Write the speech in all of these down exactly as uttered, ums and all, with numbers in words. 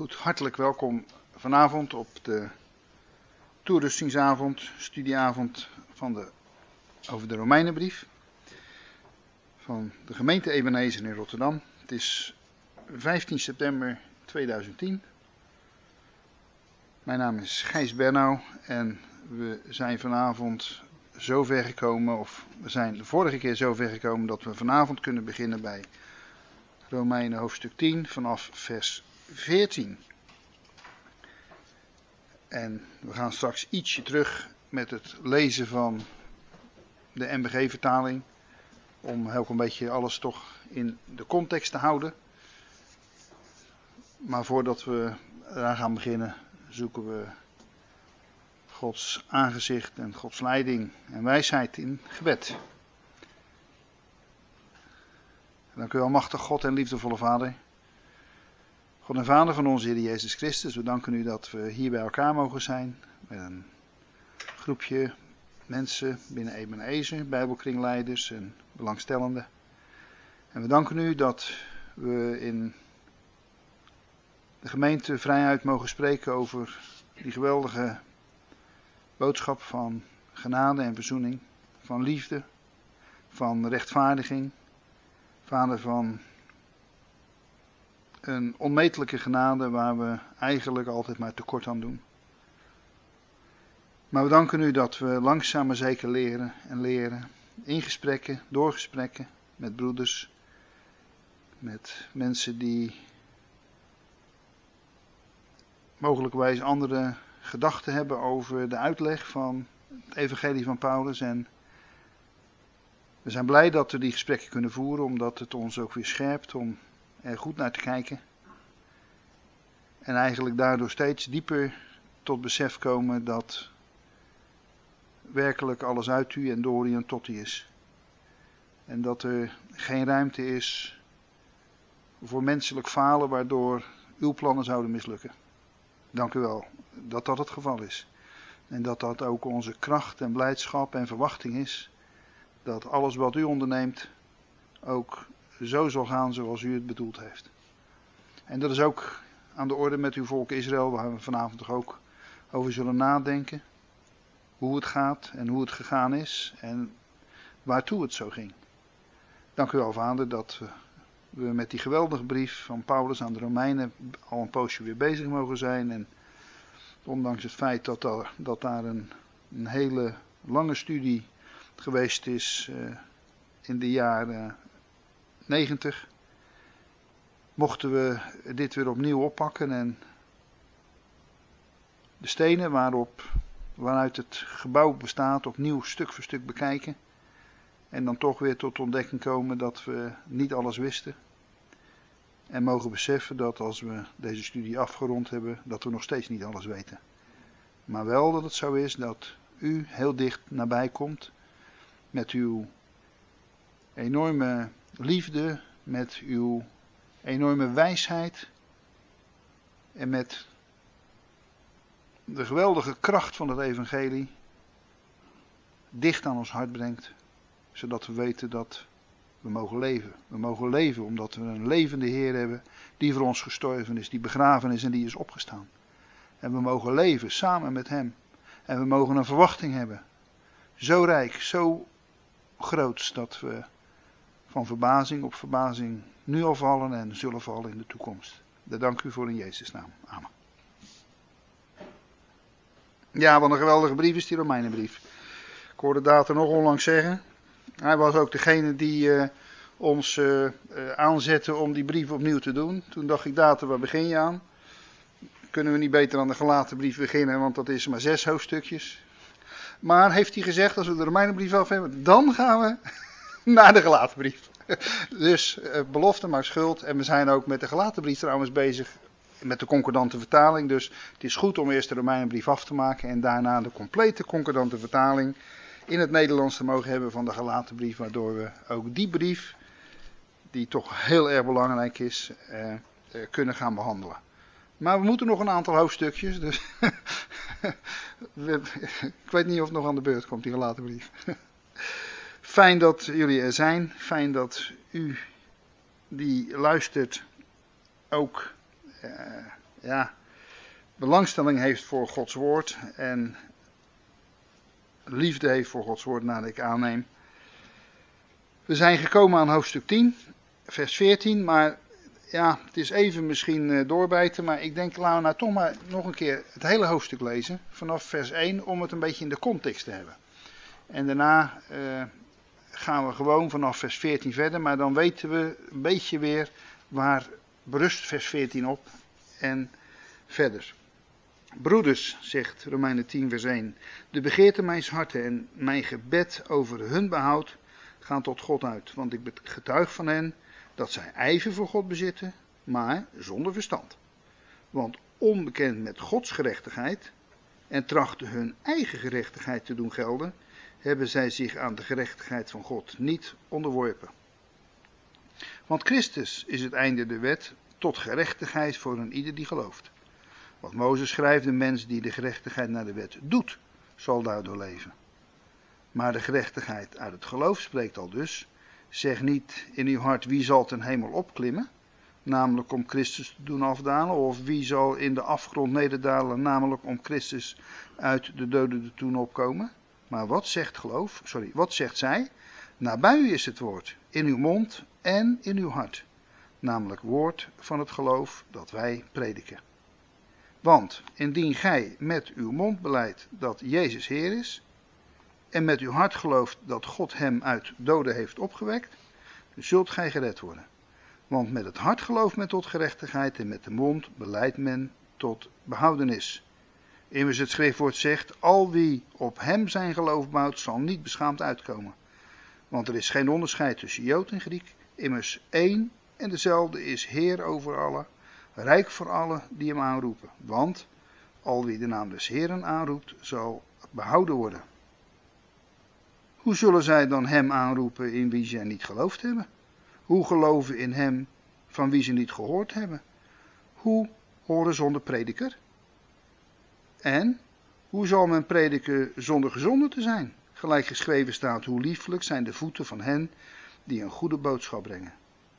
Goed, hartelijk welkom vanavond op de toerustingsavond, studieavond van de, over de Romeinenbrief van de gemeente Ebenezer in Rotterdam. Het is vijftien september tweeduizend tien. Mijn naam is Gijs Bernau en we zijn vanavond zover gekomen, of we zijn de vorige keer zover gekomen dat we vanavond kunnen beginnen bij Romeinen hoofdstuk tien vanaf vers veertien. En we gaan straks ietsje terug met het lezen van de N B G-vertaling, om ook een beetje alles toch in de context te houden. Maar voordat we eraan gaan beginnen, zoeken we Gods aangezicht en Gods leiding en wijsheid in gebed. Dank u wel, machtig God en liefdevolle Vader. God en Vader van onze Heer Jezus Christus, we danken u dat we hier bij elkaar mogen zijn. Met een groepje mensen binnen Ebenezer, bijbelkringleiders en belangstellenden. En we danken u dat we in de gemeente vrijuit mogen spreken over die geweldige boodschap van genade en verzoening, van liefde, van rechtvaardiging. Vader, van een onmetelijke genade waar we eigenlijk altijd maar tekort aan doen. Maar we danken u dat we langzaam maar zeker leren en leren. In gesprekken, door gesprekken met broeders. Met mensen die mogelijkwijs andere gedachten hebben over de uitleg van het evangelie van Paulus. En we zijn blij dat we die gesprekken kunnen voeren, omdat het ons ook weer scherpt om er goed naar te kijken. En eigenlijk daardoor steeds dieper tot besef komen dat werkelijk alles uit u en door u en tot u is. En dat er geen ruimte is voor menselijk falen waardoor uw plannen zouden mislukken. Dank u wel dat dat het geval is. En dat dat ook onze kracht en blijdschap en verwachting is. Dat alles wat u onderneemt ook zo zal gaan zoals u het bedoeld heeft. En dat is ook aan de orde met uw volk Israël, waar we vanavond toch ook over zullen nadenken. Hoe het gaat en hoe het gegaan is en waartoe het zo ging. Dank u wel, Vader, dat we met die geweldige brief van Paulus aan de Romeinen al een poosje weer bezig mogen zijn. En ondanks het feit dat, er, dat daar een, een hele lange studie geweest is uh, in de jaren negentig, mochten we dit weer opnieuw oppakken en de stenen waarop, waaruit het gebouw bestaat opnieuw stuk voor stuk bekijken en dan toch weer tot ontdekking komen dat we niet alles wisten en mogen beseffen dat als we deze studie afgerond hebben, dat we nog steeds niet alles weten. Maar wel dat het zo is dat u heel dicht nabij komt met uw enorme liefde, met uw enorme wijsheid en met de geweldige kracht van het evangelie dicht aan ons hart brengt, zodat we weten dat we mogen leven. We mogen leven omdat we een levende Heer hebben die voor ons gestorven is, die begraven is en die is opgestaan. En we mogen leven samen met hem. En we mogen een verwachting hebben. Zo rijk, zo groot dat we van verbazing op verbazing nu al vallen en zullen vallen in de toekomst. Daar dank u voor in Jezus' naam. Amen. Ja, wat een geweldige brief is die Romeinenbrief. Ik hoorde Data nog onlangs zeggen. Hij was ook degene die uh, ons uh, uh, aanzette om die brief opnieuw te doen. Toen dacht ik, Data, waar begin je aan? Kunnen we niet beter aan de Galatenbrief beginnen, want dat is maar zes hoofdstukjes. Maar heeft hij gezegd, als we de Romeinenbrief af hebben, dan gaan we naar de Galatenbrief. Dus uh, belofte maar schuld. En we zijn ook met de Galatenbrief trouwens bezig met de concordante vertaling. Dus het is goed om eerst de Romeinenbrief af te maken en daarna de complete concordante vertaling in het Nederlands te mogen hebben van de Galatenbrief. Waardoor we ook die brief, die toch heel erg belangrijk is, uh, uh, kunnen gaan behandelen. Maar we moeten nog een aantal hoofdstukjes, dus ik weet niet of het nog aan de beurt komt, die Galatenbrief. Fijn dat jullie er zijn, fijn dat u die luistert ook uh, ja, belangstelling heeft voor Gods woord en liefde heeft voor Gods woord, naar ik aanneem. We zijn gekomen aan hoofdstuk tien, vers veertien, maar ja, het is even misschien uh, doorbijten, maar ik denk, laten we nou toch maar nog een keer het hele hoofdstuk lezen, vanaf vers één, om het een beetje in de context te hebben. En daarna uh, gaan we gewoon vanaf vers veertien verder, maar dan weten we een beetje weer waar berust vers veertien op en verder. Broeders, zegt Romeinen tien vers één, de begeerte mijns harten en mijn gebed over hun behoud gaan tot God uit, want ik getuig van hen dat zij ijver voor God bezitten, maar zonder verstand. Want onbekend met Gods gerechtigheid en trachten hun eigen gerechtigheid te doen gelden, hebben zij zich aan de gerechtigheid van God niet onderworpen. Want Christus is het einde der wet tot gerechtigheid voor een ieder die gelooft. Want Mozes schrijft, de mens die de gerechtigheid naar de wet doet, zal daardoor leven. Maar de gerechtigheid uit het geloof spreekt al dus, zeg niet in uw hart wie zal ten hemel opklimmen, namelijk om Christus te doen afdalen, of wie zal in de afgrond nederdalen, namelijk om Christus uit de doden te doen opkomen. Maar wat zegt geloof, sorry, wat zegt zij? Nabij u is het woord, in uw mond en in uw hart, namelijk woord van het geloof dat wij prediken. Want indien gij met uw mond belijdt dat Jezus Heer is, en met uw hart gelooft dat God hem uit doden heeft opgewekt, zult gij gered worden. Want met het hart gelooft men tot gerechtigheid en met de mond belijdt men tot behoudenis. Immers het schriftwoord zegt, al wie op hem zijn geloof bouwt, zal niet beschaamd uitkomen. Want er is geen onderscheid tussen Jood en Griek, immers één en dezelfde is Heer over allen, rijk voor allen die hem aanroepen. Want al wie de naam des Heeren aanroept, zal behouden worden. Hoe zullen zij dan hem aanroepen in wie zij niet geloofd hebben? Hoe geloven in hem van wie ze niet gehoord hebben? Hoe horen zonder prediker? En hoe zal men prediken zonder gezonde te zijn? Gelijk geschreven staat, hoe liefelijk zijn de voeten van hen die een goede boodschap brengen.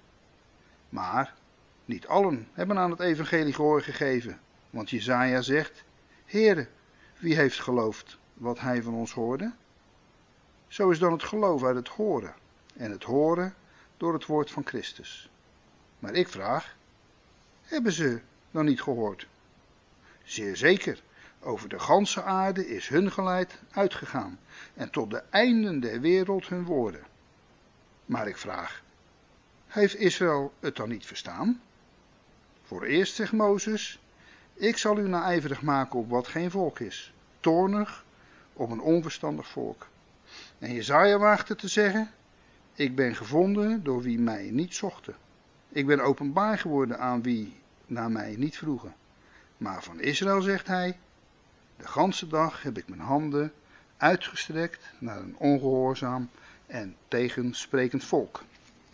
Maar niet allen hebben aan het evangelie gehoor gegeven. Want Jesaja zegt, Heere, wie heeft geloofd wat hij van ons hoorde? Zo is dan het geloof uit het horen. En het horen door het woord van Christus. Maar ik vraag, hebben ze dan niet gehoord? Zeer zeker, over de ganse aarde is hun geleid uitgegaan. En tot de einden der wereld hun woorden. Maar ik vraag, heeft Israël het dan niet verstaan? Voor eerst zegt Mozes, ik zal u naijverig maken op wat geen volk is. Toornig op een onverstandig volk. En Jesaja waagde te zeggen, ik ben gevonden door wie mij niet zochten. Ik ben openbaar geworden aan wie naar mij niet vroegen. Maar van Israël zegt hij, de ganse dag heb ik mijn handen uitgestrekt naar een ongehoorzaam en tegensprekend volk.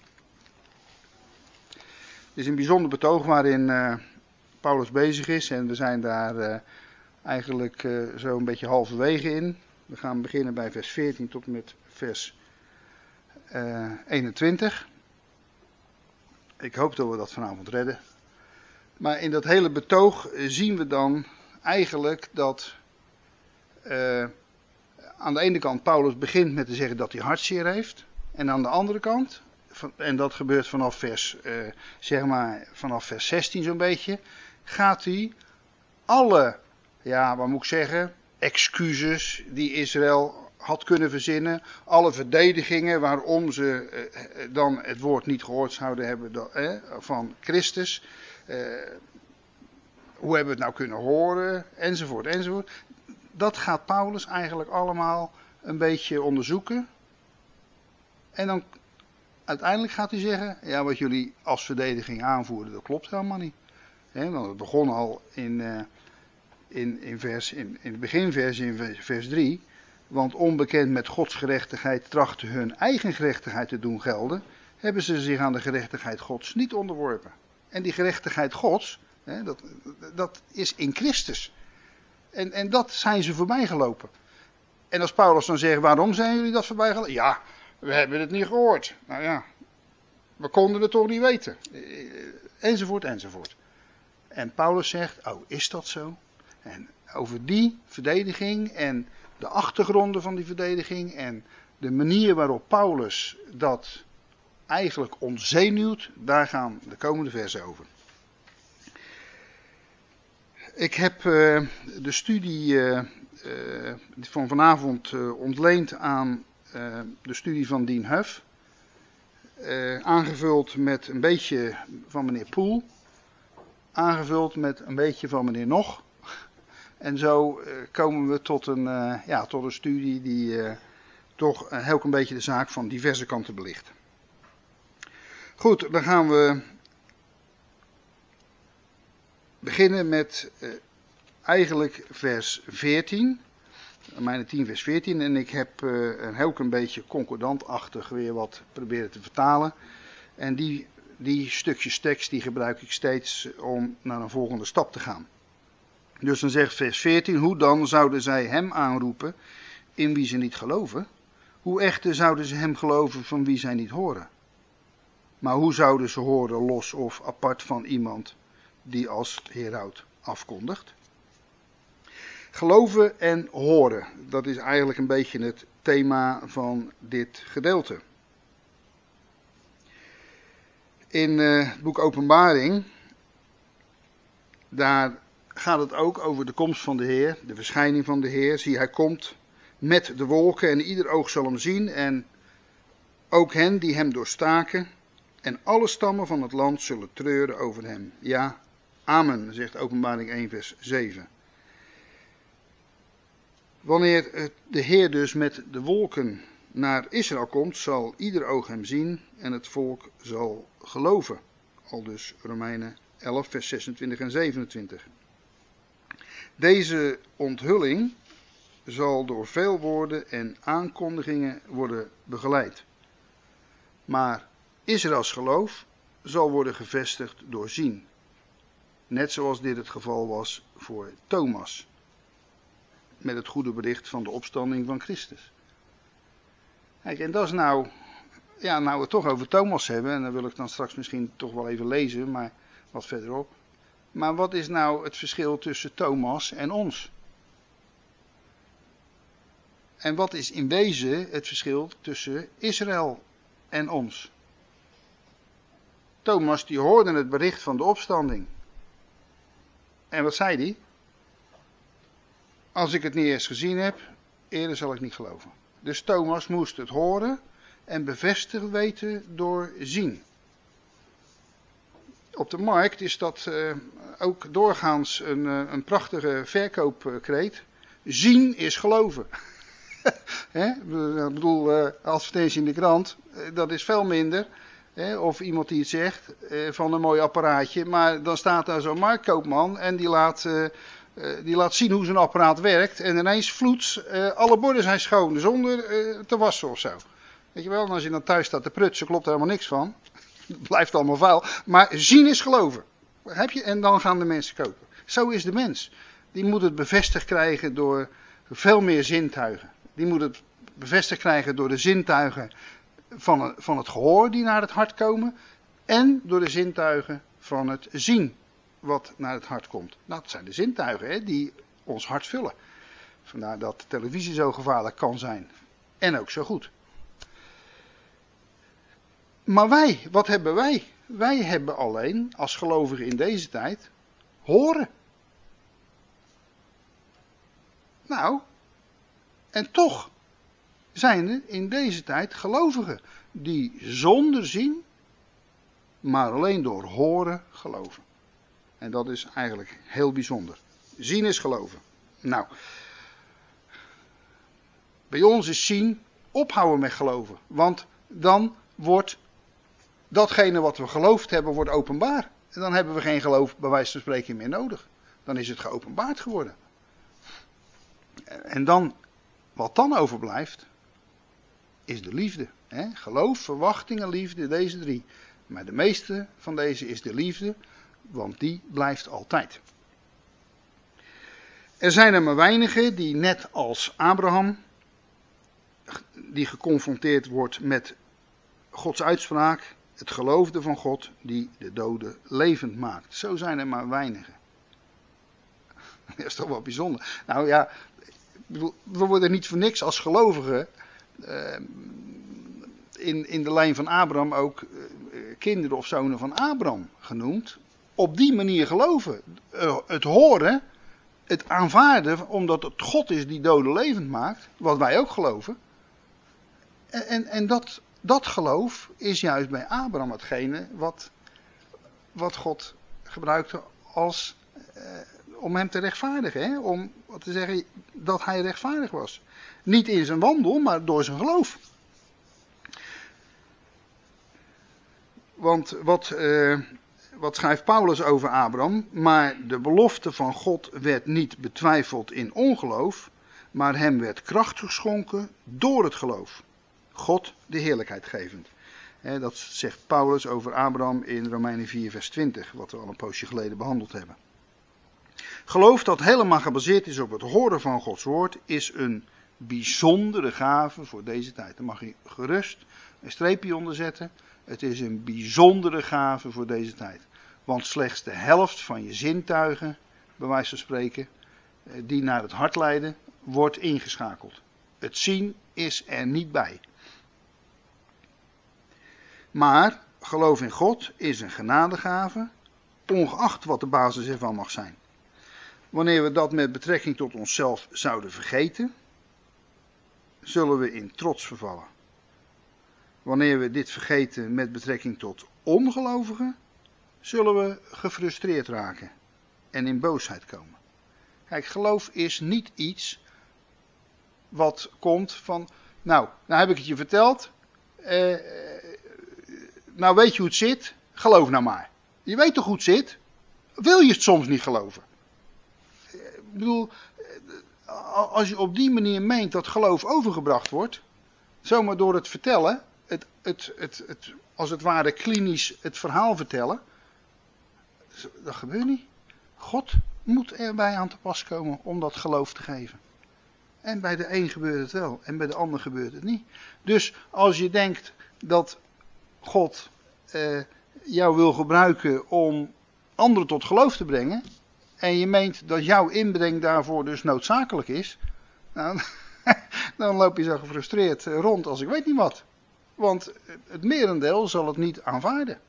Het is een bijzonder betoog waarin uh, Paulus bezig is en we zijn daar uh, eigenlijk uh, zo een beetje halverwege in. We gaan beginnen bij vers veertien tot en met vers uh, eenentwintig. Ik hoop dat we dat vanavond redden. Maar in dat hele betoog zien we dan eigenlijk dat uh, aan de ene kant Paulus begint met te zeggen dat hij hartzeer heeft. En aan de andere kant, en dat gebeurt vanaf vers, uh, zeg maar, vanaf vers zestien zo'n beetje, gaat hij alle, ja, wat moet ik zeggen, excuses die Israël had kunnen verzinnen, alle verdedigingen waarom ze uh, dan het woord niet gehoord zouden hebben dat, eh, van Christus, uh, hoe hebben we het nou kunnen horen, enzovoort, enzovoort. Dat gaat Paulus eigenlijk allemaal een beetje onderzoeken. En dan uiteindelijk gaat hij zeggen, ja, wat jullie als verdediging aanvoerden, dat klopt helemaal niet. He, want het begon al in, uh, in, in, vers, in, in het beginvers, in vers, vers drie. Want onbekend met Gods gerechtigheid trachten hun eigen gerechtigheid te doen gelden, hebben ze zich aan de gerechtigheid Gods niet onderworpen. En die gerechtigheid Gods, he, dat, dat is in Christus. En, en dat zijn ze voorbij gelopen. En als Paulus dan zegt, waarom zijn jullie dat voorbij gelopen? Ja, we hebben het niet gehoord. Nou ja, we konden het toch niet weten. Enzovoort, enzovoort. En Paulus zegt, oh, is dat zo? En over die verdediging en de achtergronden van die verdediging en de manier waarop Paulus dat eigenlijk ontzenuwt, daar gaan de komende versen over. Ik heb uh, de studie uh, uh, van vanavond uh, ontleend aan uh, de studie van Dien Huff. Uh, aangevuld met een beetje van meneer Poel. Aangevuld met een beetje van meneer Nog. En zo uh, komen we tot een, uh, ja, tot een studie die uh, toch uh, heel een beetje de zaak van diverse kanten belicht. Goed, dan gaan we beginnen met uh, eigenlijk vers veertien. Romeinen tien vers veertien. En ik heb uh, een heel een beetje concordantachtig weer wat proberen te vertalen. En die, die stukjes tekst die gebruik ik steeds om naar een volgende stap te gaan. Dus dan zegt vers veertien, hoe dan zouden zij hem aanroepen in wie ze niet geloven? Hoe echter zouden ze hem geloven van wie zij niet horen? Maar hoe zouden ze horen los of apart van iemand die als heraut afkondigt? Geloven en horen, dat is eigenlijk een beetje het thema van dit gedeelte. In uh, het boek Openbaring, daar gaat het ook over de komst van de Heer, de verschijning van de Heer. Zie, hij komt met de wolken en ieder oog zal hem zien en ook hen die hem doorstaken. En alle stammen van het land zullen treuren over hem. Ja, amen, zegt Openbaring één vers zeven. Wanneer de Heer dus met de wolken naar Israël komt, zal ieder oog hem zien en het volk zal geloven. Aldus Romeinen elf vers zesentwintig en zevenentwintig. Deze onthulling zal door veel woorden en aankondigingen worden begeleid. Maar Israëls geloof zal worden gevestigd door zien. Net zoals dit het geval was voor Thomas. Met het goede bericht van de opstanding van Christus. Kijk, en dat is nou, ja, nou we het toch over Thomas hebben, en dan wil ik dan straks misschien toch wel even lezen, maar wat verderop. Maar wat is nou het verschil tussen Thomas en ons? En wat is in wezen het verschil tussen Israël en ons? Thomas die hoorde het bericht van de opstanding. En wat zei hij? Als ik het niet eens gezien heb, eerder zal ik niet geloven. Dus Thomas moest het horen en bevestigd weten door zien. Op de markt is dat uh, ook doorgaans een, uh, een prachtige verkoopkreet. Zien is geloven. Hè? Ik bedoel, uh, advertentie in de krant, uh, dat is veel minder. Hè? Of iemand die het zegt uh, van een mooi apparaatje. Maar dan staat daar zo'n marktkoopman en die laat, uh, uh, die laat zien hoe zijn apparaat werkt. En ineens vloeds, uh, alle borden zijn schoon zonder uh, te wassen of zo. Weet je wel, en als je dan thuis staat te prutsen, klopt er helemaal niks van. Het blijft allemaal vuil. Maar zien is geloven. Heb je? En dan gaan de mensen kopen. Zo is de mens. Die moet het bevestigd krijgen door veel meer zintuigen. Die moet het bevestigd krijgen door de zintuigen van, van het gehoor die naar het hart komen. En door de zintuigen van het zien wat naar het hart komt. Nou, dat zijn de zintuigen hè, die ons hart vullen. Vandaar dat televisie zo gevaarlijk kan zijn. En ook zo goed. Maar wij, wat hebben wij? Wij hebben alleen, als gelovigen in deze tijd, horen. Nou, en toch zijn er in deze tijd gelovigen die zonder zien, maar alleen door horen geloven. En dat is eigenlijk heel bijzonder. Zien is geloven. Nou, bij ons is zien ophouden met geloven. Want dan wordt datgene wat we geloofd hebben, wordt openbaar. En dan hebben we geen geloof bij wijze van spreken meer nodig. Dan is het geopenbaard geworden. En dan, wat dan overblijft, is de liefde. Hè? Geloof, verwachting en liefde, deze drie. Maar de meeste van deze is de liefde, want die blijft altijd. Er zijn er maar weinigen die net als Abraham, die geconfronteerd wordt met Gods uitspraak, het geloofde van God die de doden levend maakt. Zo zijn er maar weinigen. Dat is toch wel bijzonder. Nou ja, we worden niet voor niks als gelovigen uh, in, in de lijn van Abraham ook uh, kinderen of zonen van Abraham genoemd. Op die manier geloven. Uh, het horen, het aanvaarden, omdat het God is die doden levend maakt. Wat wij ook geloven. En, en, en dat, dat geloof is juist bij Abraham hetgene wat, wat God gebruikte als... Uh, om hem te rechtvaardigen, hè? Om te zeggen dat hij rechtvaardig was. Niet in zijn wandel, maar door zijn geloof. Want wat, uh, wat schrijft Paulus over Abraham? Maar de belofte van God werd niet betwijfeld in ongeloof, maar hem werd kracht geschonken door het geloof. God de heerlijkheid gevend. Hè, dat zegt Paulus over Abraham in Romeinen vier vers twintig, wat we al een poosje geleden behandeld hebben. Geloof dat helemaal gebaseerd is op het horen van Gods woord is een bijzondere gave voor deze tijd. Daar mag je gerust een streepje onder zetten. Het is een bijzondere gave voor deze tijd. Want slechts de helft van je zintuigen, bij wijze van spreken, die naar het hart leiden, wordt ingeschakeld. Het zien is er niet bij. Maar geloof in God is een genadegave, ongeacht wat de basis ervan mag zijn. Wanneer we dat met betrekking tot onszelf zouden vergeten, zullen we in trots vervallen. Wanneer we dit vergeten met betrekking tot ongelovigen, zullen we gefrustreerd raken en in boosheid komen. Kijk, geloof is niet iets wat komt van, nou, nou heb ik het je verteld, eh, nou weet je hoe het zit, geloof nou maar. Je weet toch hoe het zit? Wil je het soms niet geloven? Ik bedoel, als je op die manier meent dat geloof overgebracht wordt, zomaar door het vertellen, het, het, het, het, als het ware klinisch het verhaal vertellen, dat gebeurt niet. God moet erbij aan te pas komen om dat geloof te geven. En bij de een gebeurt het wel en bij de ander gebeurt het niet. Dus als je denkt dat God eh, jou wil gebruiken om anderen tot geloof te brengen, en je meent dat jouw inbreng daarvoor dus noodzakelijk is, nou, dan loop je zo gefrustreerd rond als ik weet niet wat. Want het merendeel zal het niet aanvaarden.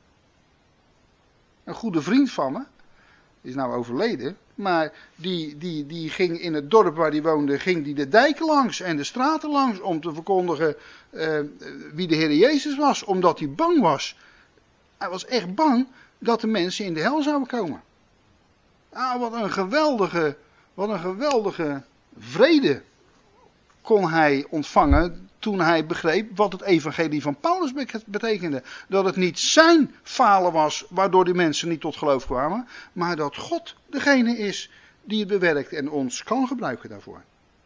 Een goede vriend van me, die is nou overleden, maar die, die, die ging in het dorp waar hij woonde, ging die de dijken langs en de straten langs om te verkondigen uh, wie de Heer Jezus was, omdat hij bang was. Hij was echt bang dat de mensen in de hel zouden komen. Ah, wat een geweldige, wat een geweldige vrede kon hij ontvangen toen hij begreep wat het evangelie van Paulus betekende. Dat het niet zijn falen was waardoor die mensen niet tot geloof kwamen, maar dat God degene is die het bewerkt en ons kan gebruiken daarvoor.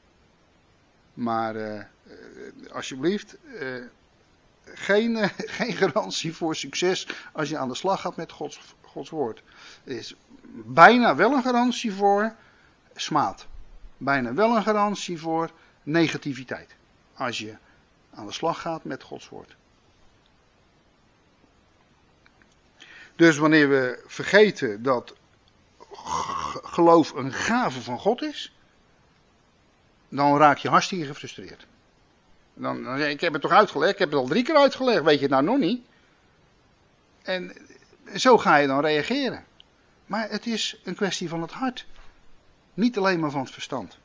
Maar uh, alsjeblieft, uh, geen, uh, geen garantie voor succes als je aan de slag gaat met Gods, Gods woord. Er is bijna wel een garantie voor smaad. Bijna wel een garantie voor negativiteit. Als je aan de slag gaat met Gods woord. Dus wanneer we vergeten dat geloof een gave van God is, dan raak je hartstikke gefrustreerd. Dan, dan zeg je, ik heb het toch uitgelegd, ik heb het al drie keer uitgelegd, weet je het nou nog niet? En zo ga je dan reageren. Maar het is een kwestie van het hart. Niet alleen maar van het verstand.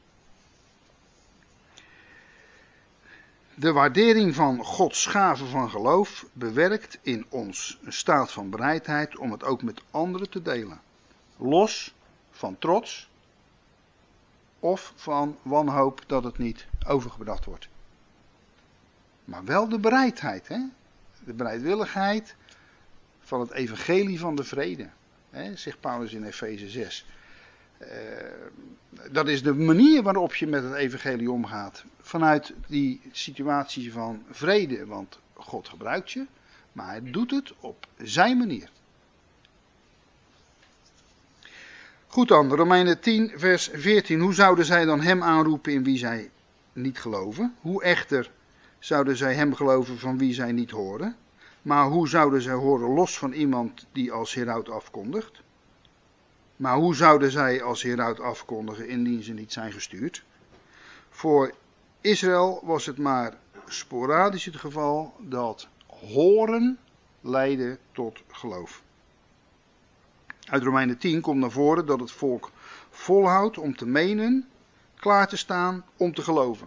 De waardering van Gods gave van geloof bewerkt in ons een staat van bereidheid om het ook met anderen te delen. Los van trots of van wanhoop dat het niet overgebracht wordt. Maar wel de bereidheid, hè? De bereidwilligheid van het evangelie van de vrede. Hè, zegt Paulus in Efeze zes. Uh, dat is de manier waarop je met het evangelie omgaat. Vanuit die situatie van vrede. Want God gebruikt je. Maar hij doet het op zijn manier. Goed dan, Romeinen tien vers veertien. Hoe zouden zij dan hem aanroepen in wie zij niet geloven? Hoe echter zouden zij hem geloven van wie zij niet horen? Maar hoe zouden zij horen los van iemand die als heraut afkondigt? Maar hoe zouden zij als heraut afkondigen indien ze niet zijn gestuurd? Voor Israël was het maar sporadisch het geval dat horen leidde tot geloof. Uit Romeinen tien komt naar voren dat het volk volhoudt om te menen, klaar te staan om te geloven.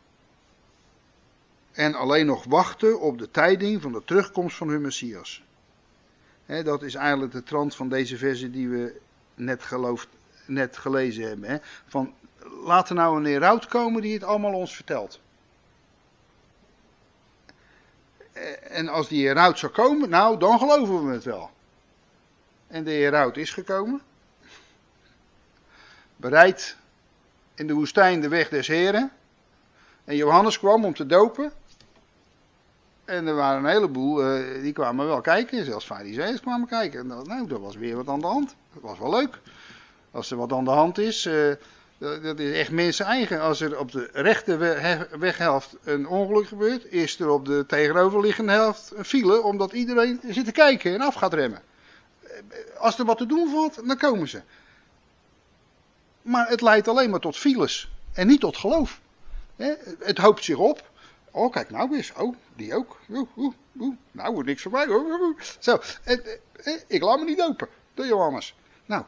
En alleen nog wachten op de tijding van de terugkomst van hun Messias. He, dat is eigenlijk de trant van deze verse die we net, geloofd, net gelezen hebben. He. Van, laat er nou een heraut komen die het allemaal ons vertelt. En als die heraut zou komen, nou dan geloven we het wel. En de heraut is gekomen. Bereid in de woestijn de weg des Heren. En Johannes kwam om te dopen. En er waren een heleboel, uh, die kwamen wel kijken. Zelfs Farizeeërs kwamen kijken. En dat, nou, er was weer wat aan de hand. Dat was wel leuk. Als er wat aan de hand is, uh, dat, dat is echt mensen eigen. Als er op de rechte weghelft een ongeluk gebeurt, is er op de tegenoverliggende helft een file, omdat iedereen zit te kijken en af gaat remmen. Als er wat te doen valt, dan komen ze. Maar het leidt alleen maar tot files en niet tot geloof. Het hoopt zich op. Oh, kijk nou eens. Oh, die ook. Oeh, oeh, oeh. Nou, wordt niks voor mij hoor. Zo, ik laat me niet dopen. Door Johannes. Nou,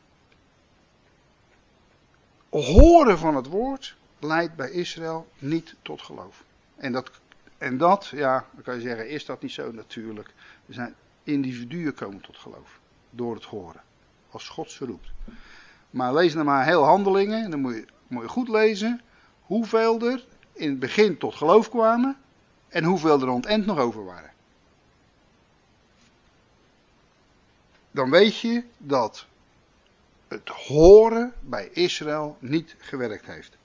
horen van het woord leidt bij Israël niet tot geloof. En dat, en dat, ja, dan kan je zeggen, is dat niet zo natuurlijk? Er zijn individuen komen tot geloof. Door het horen. Als God ze roept. Maar lees nou maar heel Handelingen. En dan moet je, moet je goed lezen. Hoeveel er in het begin tot geloof kwamen. En hoeveel er aan het eind nog over waren. Dan weet je dat het horen bij Israël niet gewerkt heeft.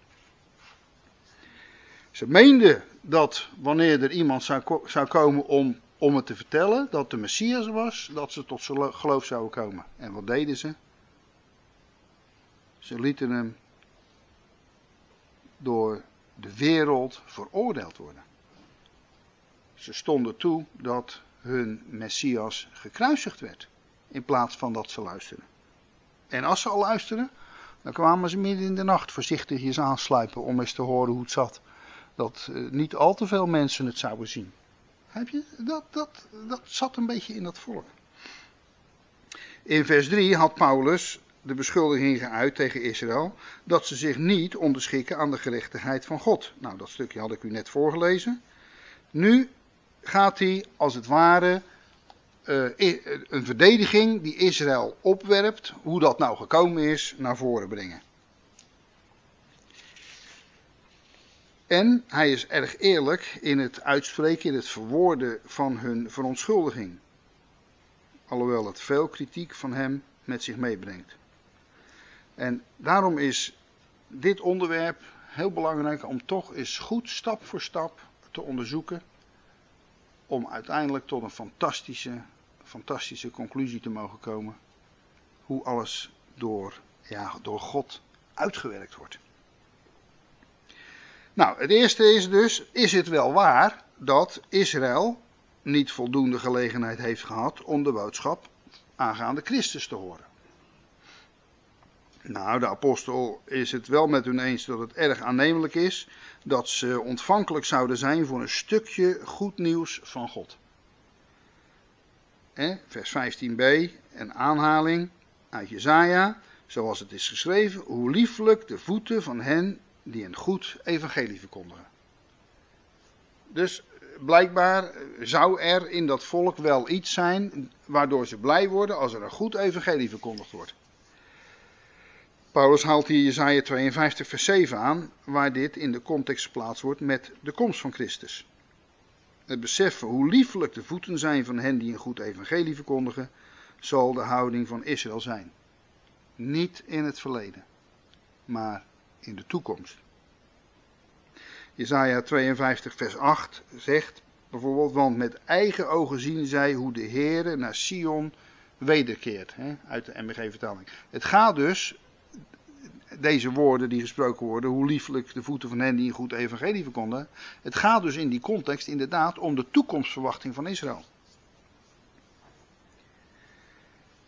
Ze meenden dat wanneer er iemand zou, zou komen om, om het te vertellen, dat de Messias was, dat ze tot geloof zouden komen. En wat deden ze? Ze lieten hem door de wereld veroordeeld worden. Ze stonden toe dat hun Messias gekruisigd werd, in plaats van dat ze luisterden. En als ze al luisterden, dan kwamen ze midden in de nacht voorzichtigjes aansluipen om eens te horen hoe het zat. Dat uh, niet al te veel mensen het zouden zien. Heb je? Dat, dat, dat zat een beetje in dat volk. In vers drie had Paulus de beschuldiging geuit tegen Israël dat ze zich niet onderschikken aan de gerechtigheid van God. Nou, dat stukje had ik u net voorgelezen. Nu gaat hij als het ware uh, een verdediging die Israël opwerpt, hoe dat nou gekomen is, naar voren brengen. En hij is erg eerlijk in het uitspreken, in het verwoorden van hun verontschuldiging. Alhoewel het veel kritiek van hem met zich meebrengt. En daarom is dit onderwerp heel belangrijk om toch eens goed stap voor stap te onderzoeken. Om uiteindelijk tot een fantastische, fantastische conclusie te mogen komen. Hoe alles door, ja, door God uitgewerkt wordt. Nou, het eerste is dus, is het wel waar dat Israël niet voldoende gelegenheid heeft gehad om de boodschap aangaande Christus te horen? Nou, de apostel is het wel met hun eens dat het erg aannemelijk is dat ze ontvankelijk zouden zijn voor een stukje goed nieuws van God. Eh, vers vijftien b, een aanhaling uit Jesaja, zoals het is geschreven, hoe lieflijk de voeten van hen die een goed evangelie verkondigen. Dus blijkbaar zou er in dat volk wel iets zijn waardoor ze blij worden als er een goed evangelie verkondigd wordt. Paulus haalt hier Jesaja tweeënvijftig vers zeven aan, waar dit in de context geplaatst wordt met de komst van Christus. Het beseffen hoe liefelijk de voeten zijn van hen die een goed evangelie verkondigen, zal de houding van Israël zijn. Niet in het verleden, maar in de toekomst. Jesaja tweeënvijftig vers acht zegt bijvoorbeeld, want met eigen ogen zien zij hoe de Heere naar Sion wederkeert, hè, uit de M B G-vertaling. Het gaat dus, deze woorden die gesproken worden, hoe liefelijk de voeten van hen die een goed evangelie verkondigen, het gaat dus in die context inderdaad om de toekomstverwachting van Israël.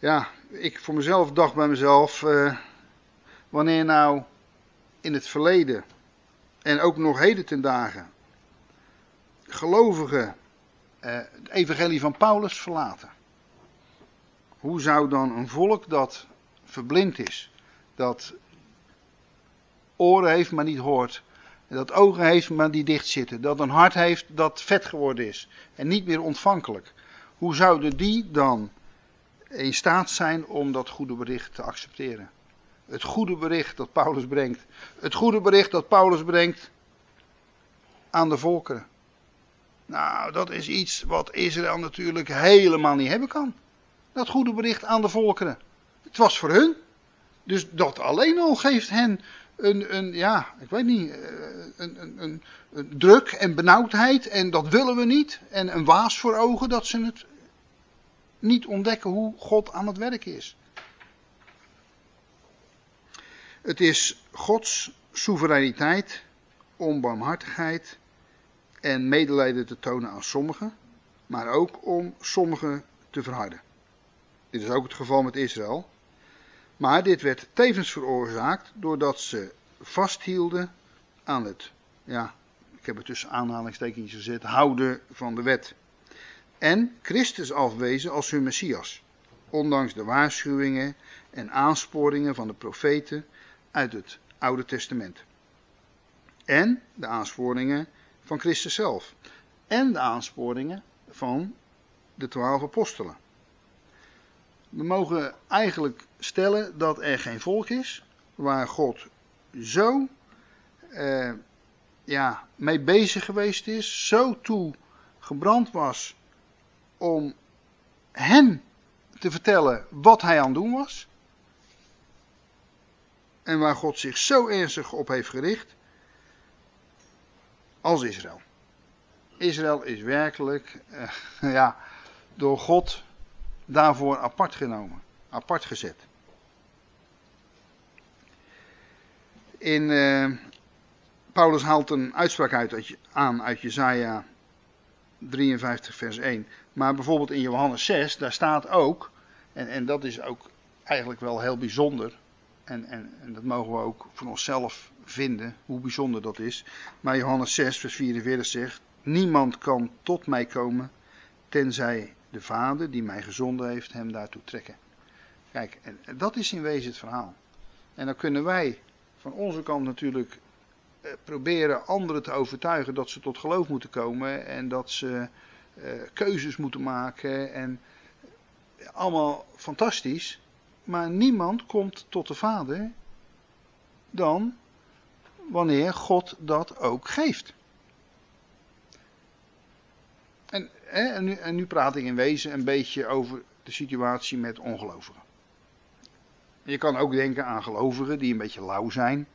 Ja, ik voor mezelf dacht bij mezelf, uh, wanneer nou in het verleden en ook nog heden ten dagen gelovigen uh, het evangelie van Paulus verlaten. Hoe zou dan een volk dat verblind is, dat oren heeft maar niet hoort, dat ogen heeft maar die dicht zitten, dat een hart heeft dat vet geworden is en niet meer ontvankelijk. Hoe zouden die dan in staat zijn om dat goede bericht te accepteren? Het goede bericht dat Paulus brengt. Het goede bericht dat Paulus brengt aan de volkeren. Nou, dat is iets wat Israël natuurlijk helemaal niet hebben kan. Dat goede bericht aan de volkeren. Het was voor hun. Dus dat alleen al geeft hen een, een ja, ik weet niet, een, een, een, een druk en benauwdheid. En dat willen we niet. En een waas voor ogen dat ze het niet ontdekken hoe God aan het werk is. Het is Gods soevereiniteit om barmhartigheid en medelijden te tonen aan sommigen, maar ook om sommigen te verharden. Dit is ook het geval met Israël. Maar dit werd tevens veroorzaakt doordat ze vasthielden aan het, ja, ik heb het tussen aanhalingstekens gezet, houden van de wet. En Christus afwezen als hun Messias, ondanks de waarschuwingen en aansporingen van de profeten uit het Oude Testament. En de aansporingen van Christus zelf. En de aansporingen van de twaalf apostelen. We mogen eigenlijk stellen dat er geen volk is waar God zo eh, ja, mee bezig geweest is, zo toe gebrand was om hen te vertellen wat hij aan het doen was. En waar God zich zo ernstig op heeft gericht als Israël. Israël is werkelijk eh, ja, door God daarvoor apart genomen, apart gezet. In, uh, Paulus haalt een uitspraak uit, uit, aan uit Jesaja drieënvijftig vers één. Maar bijvoorbeeld in Johannes zes, daar staat ook, en, en dat is ook eigenlijk wel heel bijzonder. En, en, en dat mogen we ook van onszelf vinden, hoe bijzonder dat is. Maar Johannes zes vers vierenveertig zegt, niemand kan tot mij komen, tenzij de Vader die mij gezonden heeft hem daartoe trekken. Kijk, en dat is in wezen het verhaal. En dan kunnen wij van onze kant natuurlijk eh, proberen anderen te overtuigen dat ze tot geloof moeten komen en dat ze eh, keuzes moeten maken en allemaal fantastisch. Maar niemand komt tot de Vader dan wanneer God dat ook geeft. En, hè, en, nu, en nu praat ik in wezen een beetje over de situatie met ongelovigen. Je kan ook denken aan gelovigen die een beetje lauw zijn.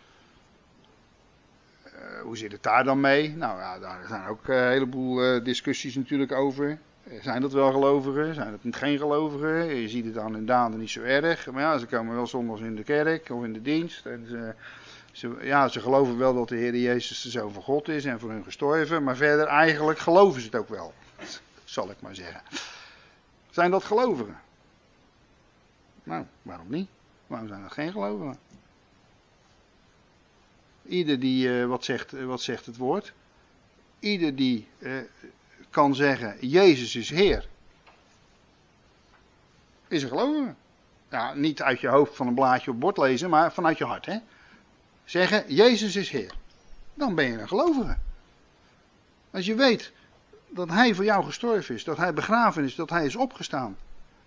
Uh, hoe zit het daar dan mee? Nou ja, daar zijn ook een heleboel uh, discussies natuurlijk over. Zijn dat wel gelovigen? Zijn dat niet geen gelovigen? Je ziet het aan hun daden niet zo erg. Maar ja, ze komen wel zondags in de kerk of in de dienst. En ze, ze, ja, ze geloven wel dat de Heer Jezus de Zoon van God is en voor hun gestorven. Maar verder eigenlijk geloven ze het ook wel. Zal ik maar zeggen. Zijn dat gelovigen? Nou, waarom niet? Waarom zijn dat geen gelovigen? Ieder die, uh, wat, zegt, uh, wat zegt het woord? Ieder die uh, kan zeggen, Jezus is Heer. Is een gelovige. Ja, niet uit je hoofd van een blaadje op bord lezen, maar vanuit je hart. Hè? Zeggen, Jezus is Heer. Dan ben je een gelovige. Als je weet dat Hij voor jou gestorven is, dat Hij begraven is, dat Hij is opgestaan.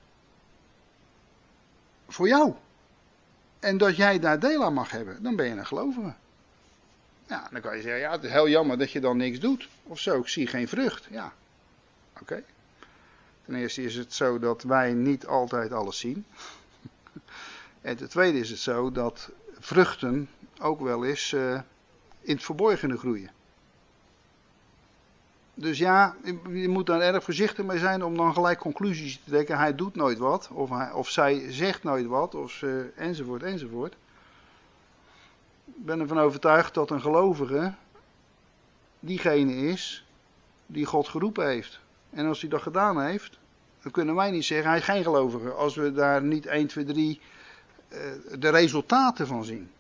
Voor jou. En dat jij daar deel aan mag hebben, dan ben je een gelovige. Ja, dan kan je zeggen, ja, het is heel jammer dat je dan niks doet. Of zo, ik zie geen vrucht. Ja, oké. Okay. Ten eerste is het zo dat wij niet altijd alles zien. En ten tweede is het zo dat vruchten ook wel eens uh, in het verborgene groeien. Dus ja, je moet daar erg voorzichtig mee zijn om dan gelijk conclusies te trekken. Hij doet nooit wat, of, hij, of zij zegt nooit wat, of, uh, enzovoort, enzovoort. Ik ben ervan overtuigd dat een gelovige diegene is die God geroepen heeft. En als hij dat gedaan heeft, Dan kunnen wij niet zeggen, hij is geen gelovige. Als we daar niet één, twee, drie uh, de resultaten van zien.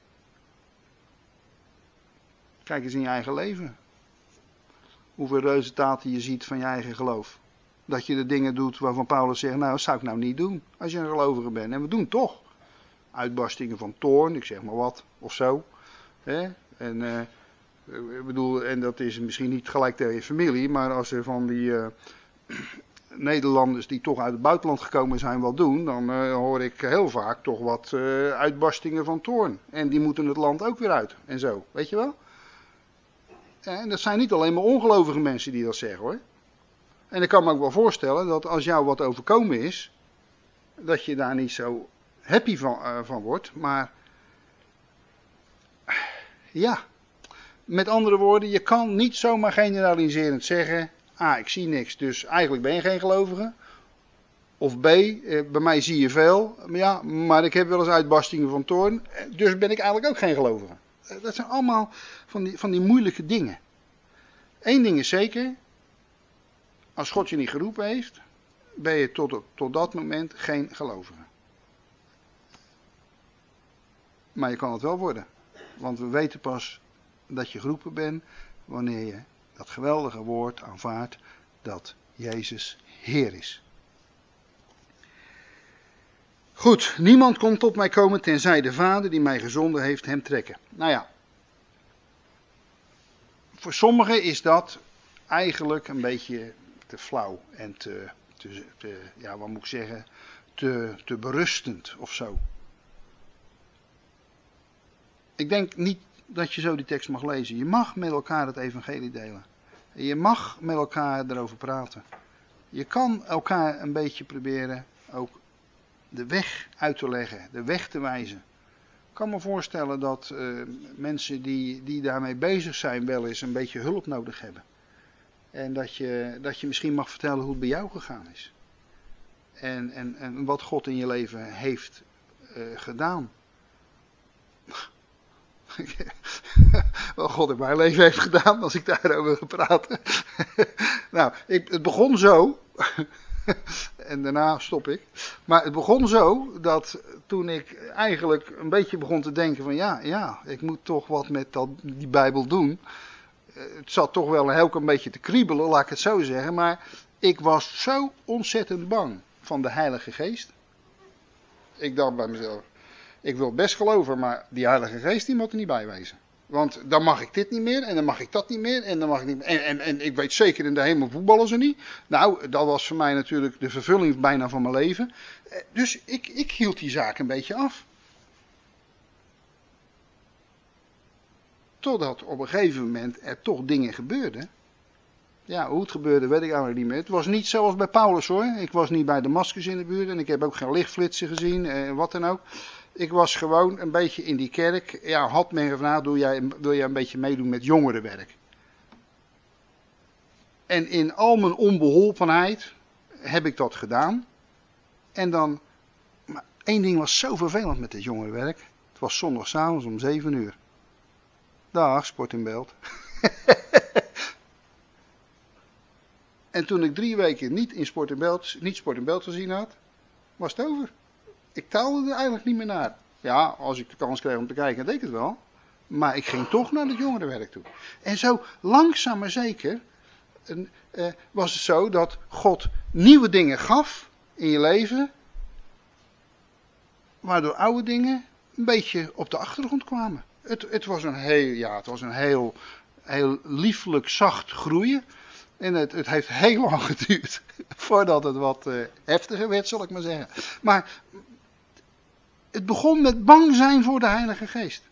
Kijk eens in je eigen leven. Hoeveel resultaten je ziet van je eigen geloof. Dat je de dingen doet waarvan Paulus zegt, nou dat zou ik nou niet doen. Als je een gelovige bent. En we doen toch. Uitbarstingen van toorn, ik zeg maar wat. Of zo. Hè? En, uh, ik bedoel, en dat is misschien niet gelijk tegen je familie. Maar als er van die uh, Nederlanders die toch uit het buitenland gekomen zijn wat doen. Dan uh, hoor ik heel vaak toch wat uh, uitbarstingen van toorn. En die moeten het land ook weer uit. En zo, weet je wel. En dat zijn niet alleen maar ongelovige mensen die dat zeggen hoor. En ik kan me ook wel voorstellen dat als jou wat overkomen is, dat je daar niet zo happy van, uh, van wordt. Maar ja, met andere woorden, je kan niet zomaar generaliserend zeggen, ah ik zie niks, dus eigenlijk ben je geen gelovige. Of B, uh, bij mij zie je veel, maar ja, maar ik heb wel eens uitbarstingen van toorn, dus ben ik eigenlijk ook geen gelovige. Dat zijn allemaal van die, van die moeilijke dingen. Eén ding is zeker. Als God je niet geroepen heeft, ben je tot, tot dat moment geen gelovige. Maar je kan het wel worden. Want we weten pas dat je geroepen bent wanneer je dat geweldige woord aanvaardt dat Jezus Heer is. Goed, niemand komt tot mij komen tenzij de Vader die mij gezonden heeft hem trekken. Nou ja, voor sommigen is dat eigenlijk een beetje te flauw en te, te, te ja wat moet ik zeggen, te, te berustend of zo. Ik denk niet dat je zo die tekst mag lezen. Je mag met elkaar het evangelie delen. Je mag met elkaar erover praten. Je kan elkaar een beetje proberen ook de weg uit te leggen, de weg te wijzen. Ik kan me voorstellen dat uh, mensen die, die daarmee bezig zijn wel eens een beetje hulp nodig hebben. En dat je, dat je misschien mag vertellen hoe het bij jou gegaan is. En, en, en wat God in je leven heeft uh, gedaan. Wat God in mijn leven heeft gedaan, als ik daarover ga praten. Nou, ik, het begon zo. En daarna stop ik. Maar het begon zo dat toen ik eigenlijk een beetje begon te denken van ja, ja, ik moet toch wat met dat, die Bijbel doen. Het zat toch wel heel een beetje te kriebelen, laat ik het zo zeggen. Maar ik was zo ontzettend bang van de Heilige Geest. Ik dacht bij mezelf, ik wil best geloven, maar die Heilige Geest die moet er niet bij wezen. Want dan mag ik dit niet meer en dan mag ik dat niet meer en dan mag ik niet meer. En, en, en ik weet zeker in de hemel voetballen ze niet. Nou, dat was voor mij natuurlijk de vervulling bijna van mijn leven. Dus ik, ik hield die zaak een beetje af. Totdat op een gegeven moment er toch dingen gebeurden. Ja, hoe het gebeurde weet ik eigenlijk niet meer. Het was niet zoals bij Paulus hoor. Ik was niet bij Damascus in de buurt en ik heb ook geen lichtflitsen gezien en wat dan ook. Ik was gewoon een beetje in die kerk. Ja, had men gevraagd, wil jij, wil jij een beetje meedoen met jongerenwerk? En in al mijn onbeholpenheid heb ik dat gedaan. En dan, maar één ding was zo vervelend met dit jongerenwerk. Het was zondagavond om zeven uur. Dag, Sport in Beeld. En toen ik drie weken niet in Sport in Beeld, niet Sport in Beeld gezien had, was het over. Ik taalde er eigenlijk niet meer naar. Ja, als ik de kans kreeg om te kijken, deed ik het wel. Maar ik ging toch naar het jongerenwerk toe. En zo langzaam maar zeker uh, uh, was het zo dat God nieuwe dingen gaf in je leven. Waardoor oude dingen een beetje op de achtergrond kwamen. Het, het was een heel, ja, het was een heel, heel lieflijk zacht groeien. En het, het heeft heel lang geduurd voordat het wat uh, heftiger werd, zal ik maar zeggen. Maar het begon met bang zijn voor de Heilige Geest.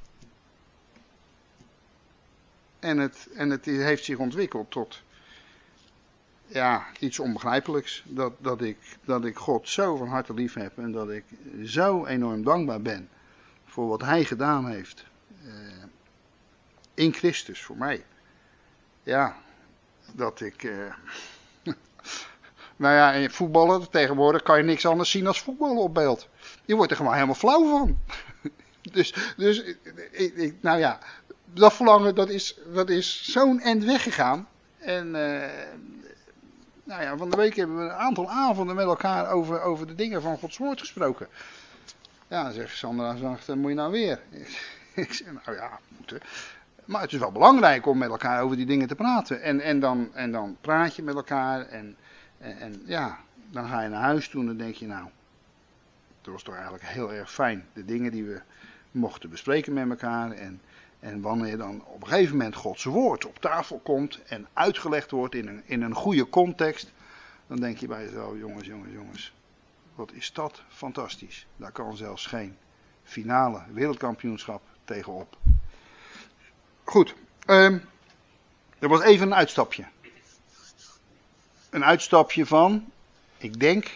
En het, en het heeft zich ontwikkeld tot ja, iets onbegrijpelijks. Dat, dat, ik, dat ik God zo van harte lief heb en dat ik zo enorm dankbaar ben voor wat Hij gedaan heeft. Uh, in Christus, voor mij. Ja, dat ik... Uh, nou ja, in voetballen tegenwoordig kan je niks anders zien als voetballen op beeld. Je wordt er gewoon helemaal flauw van. dus, dus ik, ik, nou ja, dat verlangen, dat is, dat is zo'n end weggegaan. En uh, Nou ja, van de week hebben we een aantal avonden met elkaar over, over de dingen van Gods woord gesproken. Ja, dan zegt Sandra, zegt, moet je nou weer? Ik zeg, nou ja, moeten. Maar het is wel belangrijk om met elkaar over die dingen te praten. En, en, dan, en dan praat je met elkaar en, en, en ja, dan ga je naar huis toe en dan denk je, nou, het was toch eigenlijk heel erg fijn. De dingen die we mochten bespreken met elkaar. En, en wanneer dan op een gegeven moment Gods woord op tafel komt en uitgelegd wordt in een, in een goede context. Dan denk je bij jezelf, jongens, jongens, jongens. Wat is dat fantastisch. Daar kan zelfs geen finale wereldkampioenschap tegenop. Goed. Um, er was even een uitstapje. Een uitstapje van, ik denk,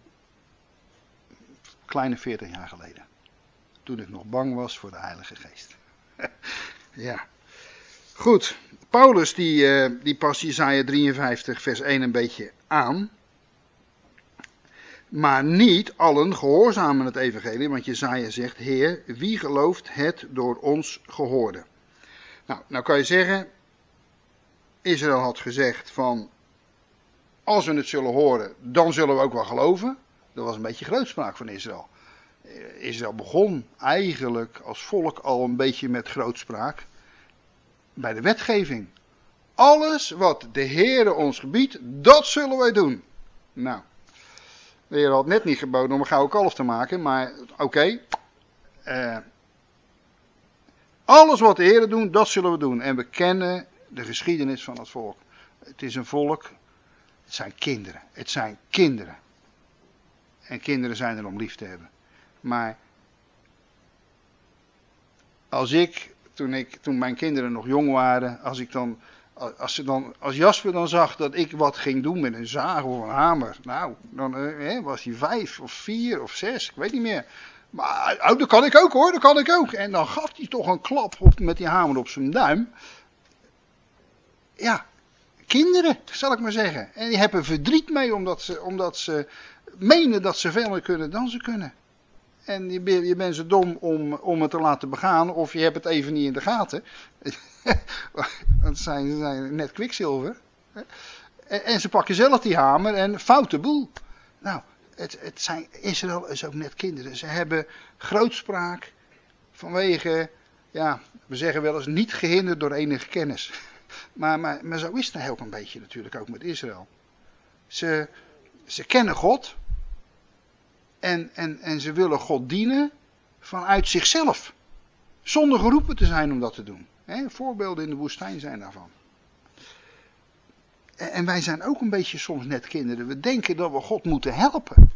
kleine veertig jaar geleden. Toen ik nog bang was voor de Heilige Geest. Ja. Goed. Paulus die, uh, die past Jesaja drieënvijftig vers één een beetje aan. Maar niet allen gehoorzamen het evangelie. Want Jesaja zegt, Heer, wie gelooft het door ons gehoorde? Nou, nou kan je zeggen, Israël had gezegd van, als we het zullen horen, dan zullen we ook wel geloven. Dat was een beetje grootspraak van Israël. Israël begon eigenlijk als volk al een beetje met grootspraak bij de wetgeving. Alles wat de Heere ons gebiedt, dat zullen wij doen. Nou, de Heer had net niet geboden om een gouden kalf te maken, maar oké. Okay, uh, alles wat de Heere doet, dat zullen we doen. En we kennen de geschiedenis van het volk. Het is een volk, het zijn kinderen. Het zijn kinderen. En kinderen zijn er om lief te hebben. Maar als ik, toen ik, toen mijn kinderen nog jong waren, als ik dan, als ze dan, als Jasper dan zag dat ik wat ging doen met een zaag of een hamer, nou, dan eh, was hij vijf of vier of zes, ik weet niet meer. Maar oh, dat kan ik ook hoor, dat kan ik ook. En dan gaf hij toch een klap op, met die hamer op zijn duim. Ja, kinderen, zal ik maar zeggen. En die hebben verdriet mee omdat ze, omdat ze menen dat ze veel meer kunnen dan ze kunnen. En je, je bent zo dom om, om het te laten begaan, of je hebt het even niet in de gaten. Want ze zijn, ze zijn net kwikzilver. En, en ze pakken zelf die hamer en foute boel. Nou, het, het zijn, Israël is ook net kinderen. Ze hebben grootspraak vanwege, ja, we zeggen wel eens niet gehinderd door enige kennis. Maar, maar, maar zo is het ook een beetje natuurlijk ook met Israël. Ze, ze kennen God. En, en, en ze willen God dienen vanuit zichzelf. Zonder geroepen te zijn om dat te doen. He, voorbeelden in de woestijn zijn daarvan. En, en wij zijn ook een beetje soms net kinderen. We denken dat we God moeten helpen.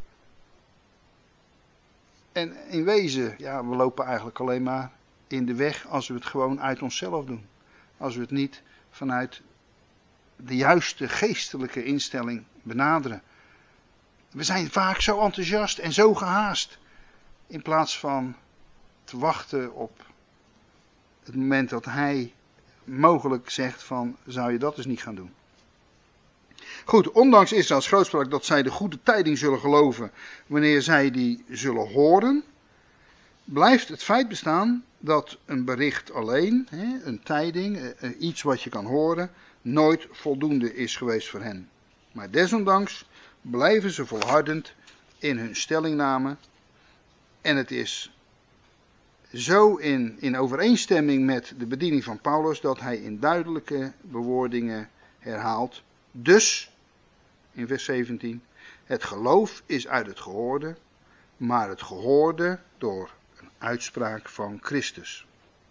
En in wezen, ja, we lopen eigenlijk alleen maar in de weg als we het gewoon uit onszelf doen. Als we het niet vanuit de juiste geestelijke instelling benaderen. We zijn vaak zo enthousiast en zo gehaast. In plaats van te wachten op het moment dat hij mogelijk zegt van, zou je dat dus niet gaan doen. Goed, ondanks Israëls grootspraak dat zij de goede tijding zullen geloven wanneer zij die zullen horen, blijft het feit bestaan dat een bericht alleen, een tijding, iets wat je kan horen, nooit voldoende is geweest voor hen. Maar desondanks blijven ze volhardend in hun stellingname. En het is zo in, in overeenstemming met de bediening van Paulus dat hij in duidelijke bewoordingen herhaalt. Dus, in vers zeventien, het geloof is uit het gehoorde, maar het gehoorde door een uitspraak van Christus.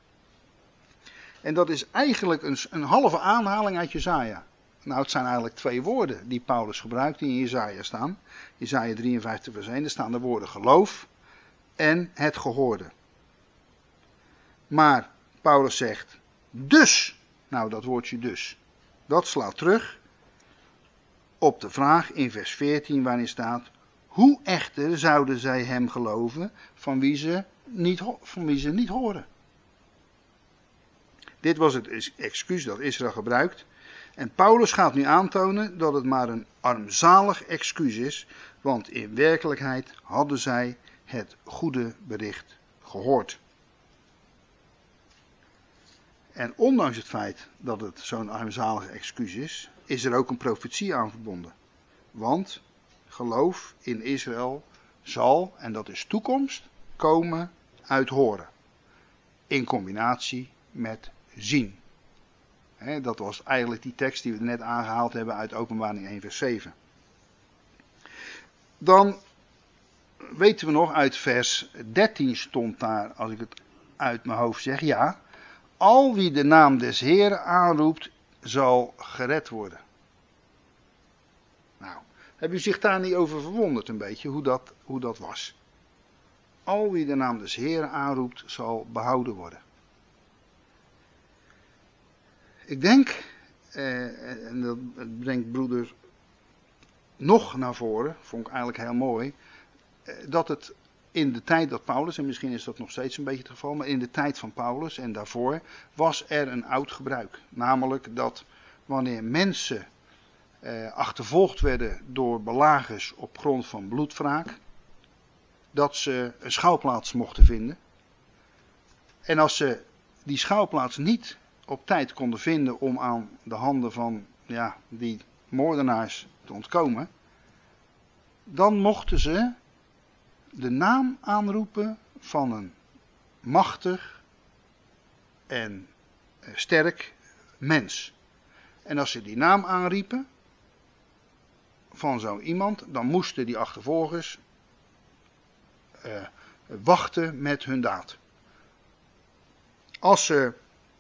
En dat is eigenlijk een, een halve aanhaling uit Jesaja. Nou, het zijn eigenlijk twee woorden die Paulus gebruikt die in Jesaja staan. Jesaja drieënvijftig vers één, daar staan de woorden geloof en het gehoorde. Maar Paulus zegt dus, nou dat woordje dus, dat slaat terug op de vraag in vers veertien waarin staat, hoe echter zouden zij hem geloven van wie ze niet, van wie ze niet horen? Dit was het excuus dat Israël gebruikt. En Paulus gaat nu aantonen dat het maar een armzalig excuus is, want in werkelijkheid hadden zij het goede bericht gehoord. En ondanks het feit dat het zo'n armzalig excuus is, is er ook een profetie aan verbonden. Want geloof in Israël zal, en dat is toekomst, komen uit horen. In combinatie met zien. He, dat was eigenlijk die tekst die we net aangehaald hebben uit Openbaring één vers zeven. Dan weten we nog, uit vers dertien stond daar, als ik het uit mijn hoofd zeg, ja. Al wie de naam des Heeren aanroept, zal gered worden. Nou, heb u zich daar niet over verwonderd een beetje, hoe dat, hoe dat was? Al wie de naam des Heeren aanroept, zal behouden worden. Ik denk, eh, en dat brengt broeder nog naar voren, vond ik eigenlijk heel mooi, eh, dat het in de tijd dat Paulus, en misschien is dat nog steeds een beetje het geval, maar in de tijd van Paulus en daarvoor was er een oud gebruik. Namelijk dat wanneer mensen eh, achtervolgd werden door belagers op grond van bloedwraak, dat ze een schouwplaats mochten vinden. En als ze die schouwplaats niet op tijd konden vinden om aan de handen van ja, die moordenaars te ontkomen, dan mochten ze de naam aanroepen van een machtig en sterk mens. En als ze die naam aanriepen van zo iemand, dan moesten die achtervolgers uh, wachten met hun daad. Als ze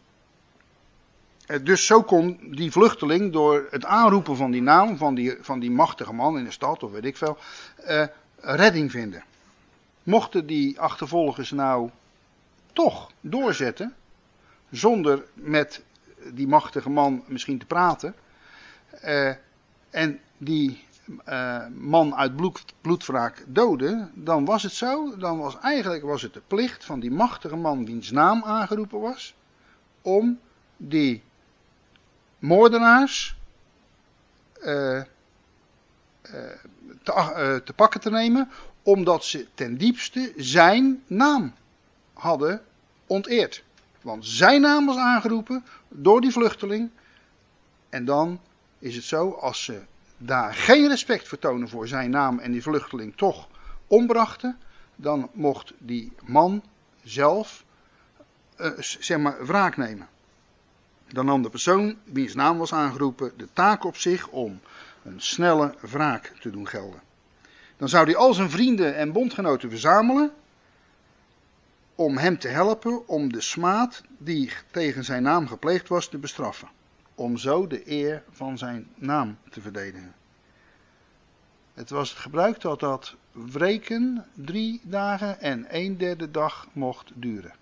Dus zo kon die vluchteling door het aanroepen van die naam, van die, van die machtige man in de stad, of weet ik veel, uh, redding vinden. Mochten die achtervolgers nou toch doorzetten, zonder met die machtige man misschien te praten, uh, en die uh, man uit bloed, bloedwraak doden, dan was het zo, dan was eigenlijk was het de plicht van die machtige man wiens naam aangeroepen was, om die moordenaars uh, uh, te, uh, te pakken te nemen, omdat ze ten diepste zijn naam hadden onteerd. Want zijn naam was aangeroepen door die vluchteling. En dan is het zo, als ze daar geen respect vertonen voor zijn naam en die vluchteling toch ombrachten, dan mocht die man zelf uh, zeg maar wraak nemen. Dan nam de persoon wiens naam was aangeroepen de taak op zich om een snelle wraak te doen gelden. Dan zou hij al zijn vrienden en bondgenoten verzamelen om hem te helpen om de smaad die tegen zijn naam gepleegd was te bestraffen. Om zo de eer van zijn naam te verdedigen. Het was het gebruik dat dat wreken drie dagen en een derde dag mocht duren.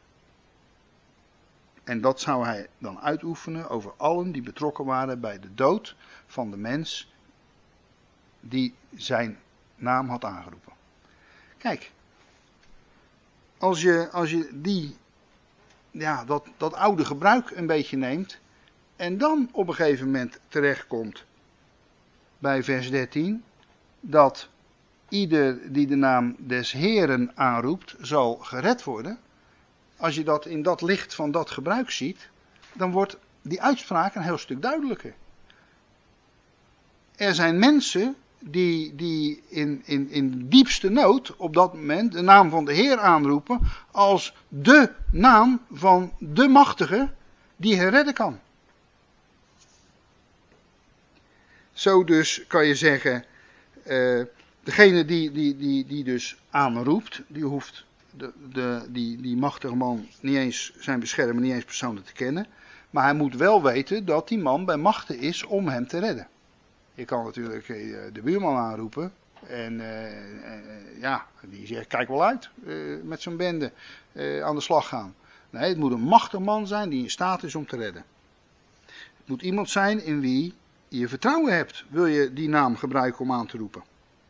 En dat zou hij dan uitoefenen over allen die betrokken waren bij de dood van de mens die zijn naam had aangeroepen. Kijk, als je, als je die, ja, dat, dat oude gebruik een beetje neemt en dan op een gegeven moment terechtkomt bij vers dertien, dat ieder die de naam des Heeren aanroept zal gered worden. Als je dat in dat licht van dat gebruik ziet, dan wordt die uitspraak een heel stuk duidelijker. Er zijn mensen die, die in, in, in diepste nood op dat moment de naam van de Heer aanroepen als de naam van de machtige die hen redden kan. Zo dus kan je zeggen, uh, degene die, die, die, die dus aanroept, die hoeft de, de, die, die machtige man niet eens zijn beschermer, niet eens persoonlijk te kennen. Maar hij moet wel weten dat die man bij machten is om hem te redden. Je kan natuurlijk uh, de buurman aanroepen en uh, uh, ja, die zegt kijk wel uit uh, met zo'n bende uh, aan de slag gaan. Nee, het moet een machtig man zijn die in staat is om te redden. Het moet iemand zijn in wie je vertrouwen hebt, wil je die naam gebruiken om aan te roepen.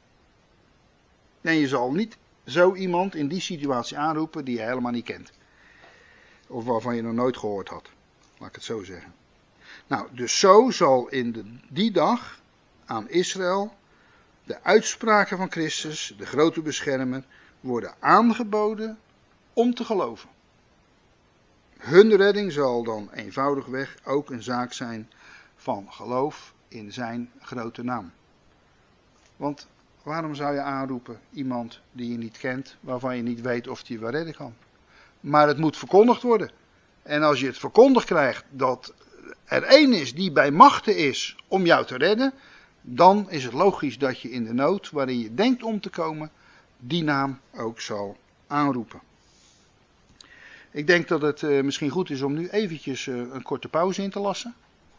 En je zal niet zo iemand in die situatie aanroepen die je helemaal niet kent. Of waarvan je nog nooit gehoord had. Laat ik het zo zeggen. Nou, dus zo zal in de, die dag aan Israël de uitspraken van Christus, de grote beschermer, worden aangeboden om te geloven. Hun redding zal dan eenvoudigweg ook een zaak zijn van geloof in zijn grote naam. Want waarom zou je aanroepen iemand die je niet kent, waarvan je niet weet of die je wel redden kan? Maar het moet verkondigd worden. En als je het verkondigd krijgt dat er één is die bij machten is om jou te redden, dan is het logisch dat je in de nood waarin je denkt om te komen, die naam ook zal aanroepen. Ik denk dat het uh, misschien goed is om nu eventjes uh, een korte pauze in te lassen.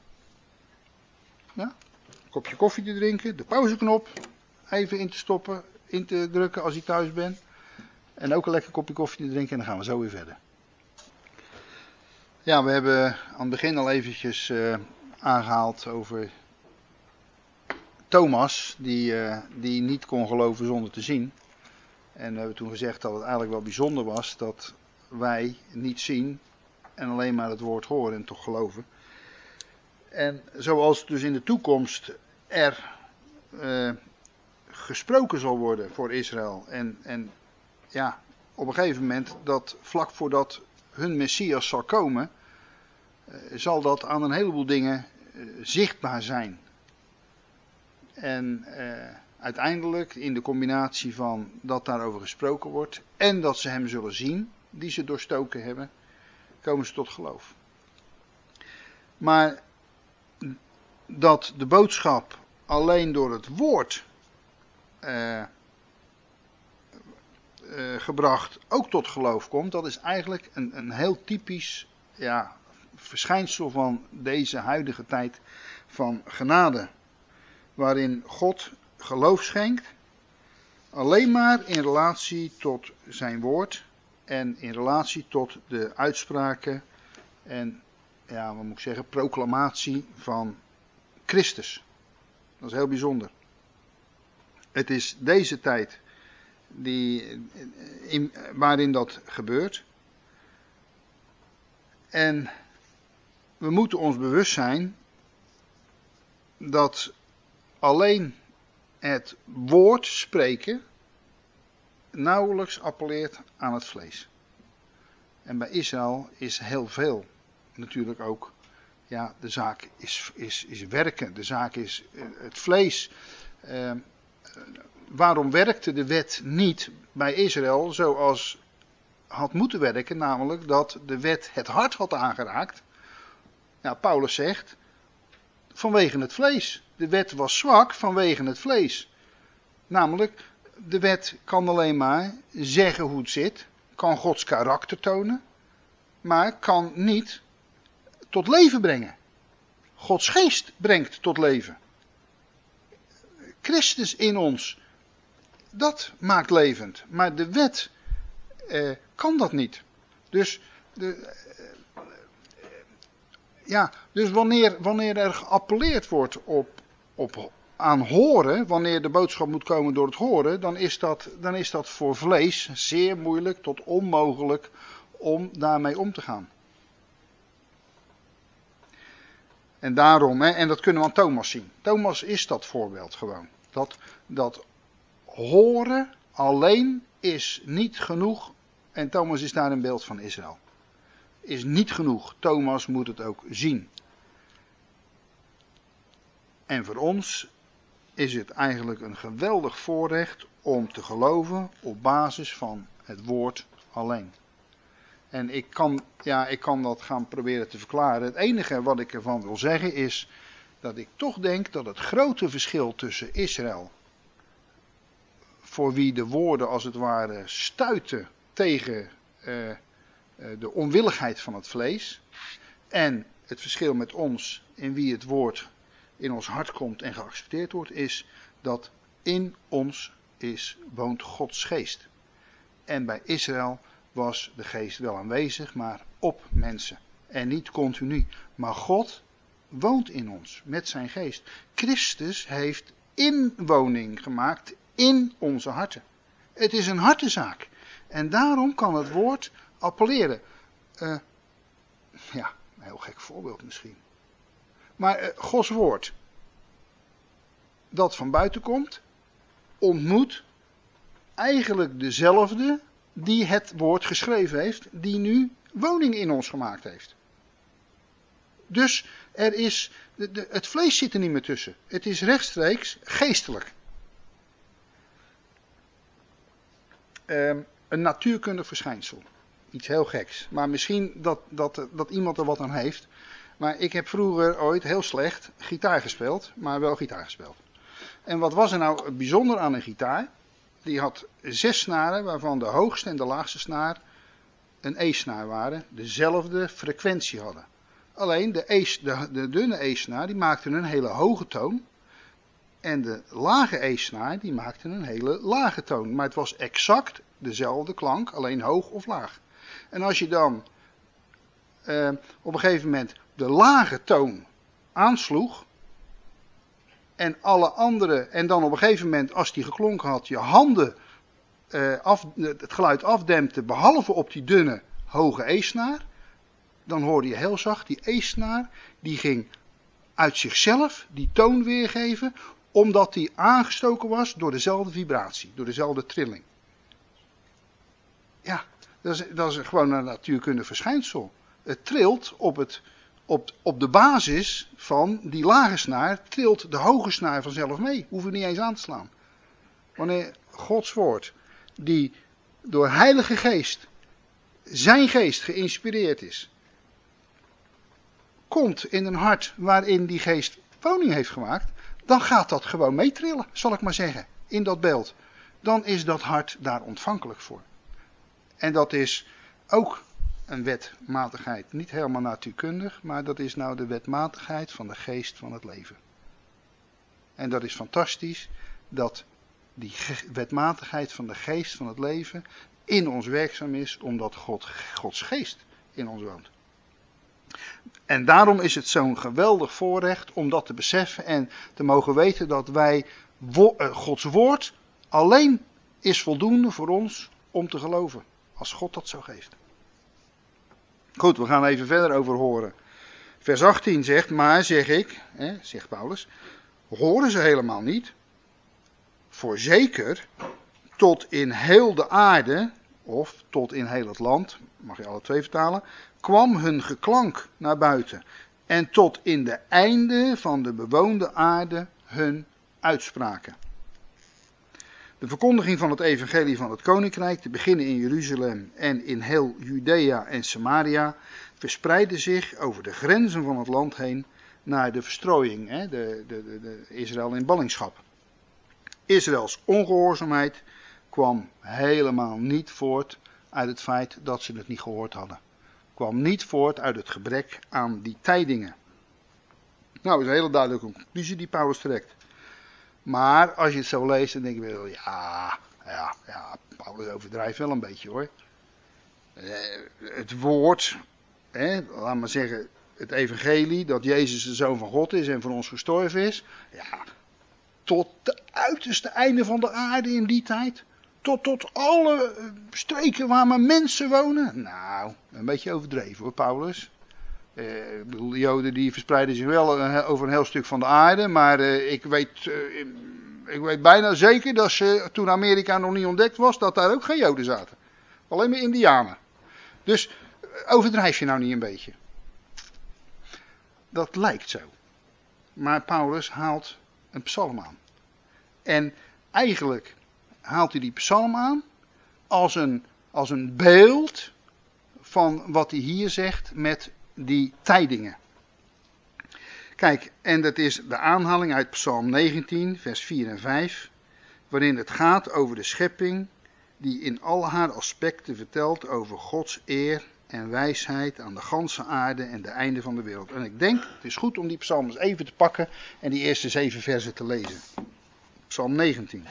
Ja? Een kopje koffie te drinken, de pauzeknop even in te stoppen, in te drukken als je thuis bent. En ook een lekker kopje koffie te drinken en dan gaan we zo weer verder. Ja, we hebben aan het begin al eventjes uh, aangehaald over Thomas, die, uh, die niet kon geloven zonder te zien. En we hebben toen gezegd dat het eigenlijk wel bijzonder was dat wij niet zien en alleen maar het woord horen en toch geloven. En zoals dus in de toekomst er uh, gesproken zal worden voor Israël. En, en ja, op een gegeven moment dat vlak voordat hun Messias zal komen, uh, zal dat aan een heleboel dingen uh, zichtbaar zijn. En uh, uiteindelijk in de combinatie van dat daarover gesproken wordt en dat ze hem zullen zien, die ze doorstoken hebben, komen ze tot geloof. Maar dat de boodschap alleen door het woord uh, uh, gebracht ook tot geloof komt, dat is eigenlijk een, een heel typisch ja, verschijnsel van deze huidige tijd van genade. Waarin God geloof schenkt, alleen maar in relatie tot zijn woord en in relatie tot de uitspraken en, ja, wat moet ik zeggen, proclamatie van Christus. Dat is heel bijzonder. Het is deze tijd die, in, waarin dat gebeurt. En we moeten ons bewust zijn dat alleen het woord spreken nauwelijks appelleert aan het vlees. En bij Israël is heel veel natuurlijk ook, ja, de zaak is, is, is werken, de zaak is uh, het vlees. Uh, waarom werkte de wet niet bij Israël zoals had moeten werken, namelijk dat de wet het hart had aangeraakt? Ja, Paulus zegt, vanwege het vlees. De wet was zwak vanwege het vlees. Namelijk, de wet kan alleen maar zeggen hoe het zit, kan Gods karakter tonen, maar kan niet tot leven brengen. Gods geest brengt tot leven. Christus in ons, dat maakt levend. Maar de wet eh, kan dat niet. Dus, de, eh, ja, dus wanneer, wanneer er geappelleerd wordt op, op, aan horen, wanneer de boodschap moet komen door het horen, dan is dat, dan is dat voor vlees zeer moeilijk tot onmogelijk om daarmee om te gaan. En daarom, hè, en dat kunnen we aan Thomas zien. Thomas is dat voorbeeld gewoon. Dat, dat horen alleen is niet genoeg. En Thomas is daar een beeld van Israël. Is niet genoeg. Thomas moet het ook zien. En voor ons is het eigenlijk een geweldig voorrecht om te geloven op basis van het woord alleen. En ik kan, ja, ik kan dat gaan proberen te verklaren. Het enige wat ik ervan wil zeggen is dat ik toch denk dat het grote verschil tussen Israël, voor wie de woorden als het ware stuiten tegen uh, uh, de onwilligheid van het vlees, en het verschil met ons in wie het woord in ons hart komt en geaccepteerd wordt, is dat in ons is, woont Gods geest. En bij Israël was de geest wel aanwezig, maar op mensen. En niet continu. Maar God woont in ons met zijn geest. Christus heeft inwoning gemaakt in onze harten. Het is een hartenzaak. En daarom kan het woord appelleren. Uh, ja, een heel gek voorbeeld misschien. Maar uh, Gods woord, dat van buiten komt, ontmoet eigenlijk dezelfde die het woord geschreven heeft, die nu woning in ons gemaakt heeft. Dus er is, de, de, het vlees zit er niet meer tussen. Het is rechtstreeks geestelijk. um, een natuurkundig verschijnsel. Iets heel geks. Maar misschien dat, dat, dat iemand er wat aan heeft. Maar ik heb vroeger ooit heel slecht gitaar gespeeld, maar wel gitaar gespeeld. En wat was er nou bijzonder aan een gitaar? Die had zes snaren, waarvan de hoogste en de laagste snaar een E-snaar waren. Dezelfde frequentie hadden. Alleen de, e, de, de dunne E-snaar die maakte een hele hoge toon. En de lage E-snaar die maakte een hele lage toon. Maar het was exact dezelfde klank, alleen hoog of laag. En als je dan uh, op een gegeven moment de lage toon aansloeg. En alle andere, en dan op een gegeven moment als die geklonken had, je handen uh, af, het geluid afdempte, behalve op die dunne hoge E-snaar. Dan hoorde je heel zacht, die E-snaar, die ging uit zichzelf die toon weergeven, omdat die aangestoken was door dezelfde vibratie, door dezelfde trilling. Ja, dat is, dat is gewoon een natuurkundig verschijnsel. Het trilt op, het, op, op de basis van die lage snaar, trilt de hoge snaar vanzelf mee. Hoef je niet eens aan te slaan. Wanneer Gods woord, die door Heilige Geest, zijn geest geïnspireerd is, komt in een hart waarin die geest woning heeft gemaakt, dan gaat dat gewoon meetrillen, zal ik maar zeggen, in dat beeld. Dan is dat hart daar ontvankelijk voor. En dat is ook een wetmatigheid, niet helemaal natuurkundig, maar dat is nou de wetmatigheid van de geest van het leven. En dat is fantastisch, dat die wetmatigheid van de geest van het leven in ons werkzaam is, omdat God, Gods geest in ons woont. En daarom is het zo'n geweldig voorrecht om dat te beseffen en te mogen weten dat wij, wo- uh, Gods woord alleen is voldoende voor ons om te geloven. Als God dat zo geeft. Goed, we gaan even verder over horen. Vers achttien zegt, maar zeg ik, hè, zegt Paulus, horen ze helemaal niet? Voorzeker, tot in heel de aarde, of tot in heel het land, mag je alle twee vertalen, kwam hun geklank naar buiten. En tot in de einde van de bewoonde aarde hun uitspraken. De verkondiging van het evangelie van het koninkrijk, te beginnen in Jeruzalem en in heel Judea en Samaria, verspreidde zich over de grenzen van het land heen naar de verstrooiing, hè, de, de, de, de Israël in ballingschap. Israëls ongehoorzaamheid kwam helemaal niet voort uit het feit dat ze het niet gehoord hadden. Kwam niet voort uit het gebrek aan die tijdingen. Nou, dat is een hele duidelijke conclusie die Paulus trekt. Maar als je het zo leest, dan denk je wel, ja, ja, ja, Paulus overdrijft wel een beetje hoor. Het woord, hè, laat maar zeggen, het evangelie, dat Jezus de Zoon van God is en voor ons gestorven is. Ja, tot het uiterste einde van de aarde in die tijd. Tot, tot alle streken waar maar mensen wonen. Nou, een beetje overdreven hoor, Paulus. Uh, ik bedoel, de Joden die verspreiden zich wel uh, over een heel stuk van de aarde. Maar uh, ik, weet, uh, ik weet bijna zeker dat ze, toen Amerika nog niet ontdekt was, dat daar ook geen Joden zaten. Alleen maar Indianen. Dus uh, overdrijf je nou niet een beetje. Dat lijkt zo. Maar Paulus haalt een psalm aan. En eigenlijk haalt hij die psalm aan als een, als een beeld van wat hij hier zegt met die tijdingen. Kijk, en dat is de aanhaling uit Psalm negentien, vers vier en vijf, waarin het gaat over de schepping die in al haar aspecten vertelt over Gods eer en wijsheid aan de ganse aarde en de einde van de wereld. En ik denk, het is goed om die psalm eens even te pakken en die eerste zeven versen te lezen. Psalm negentien.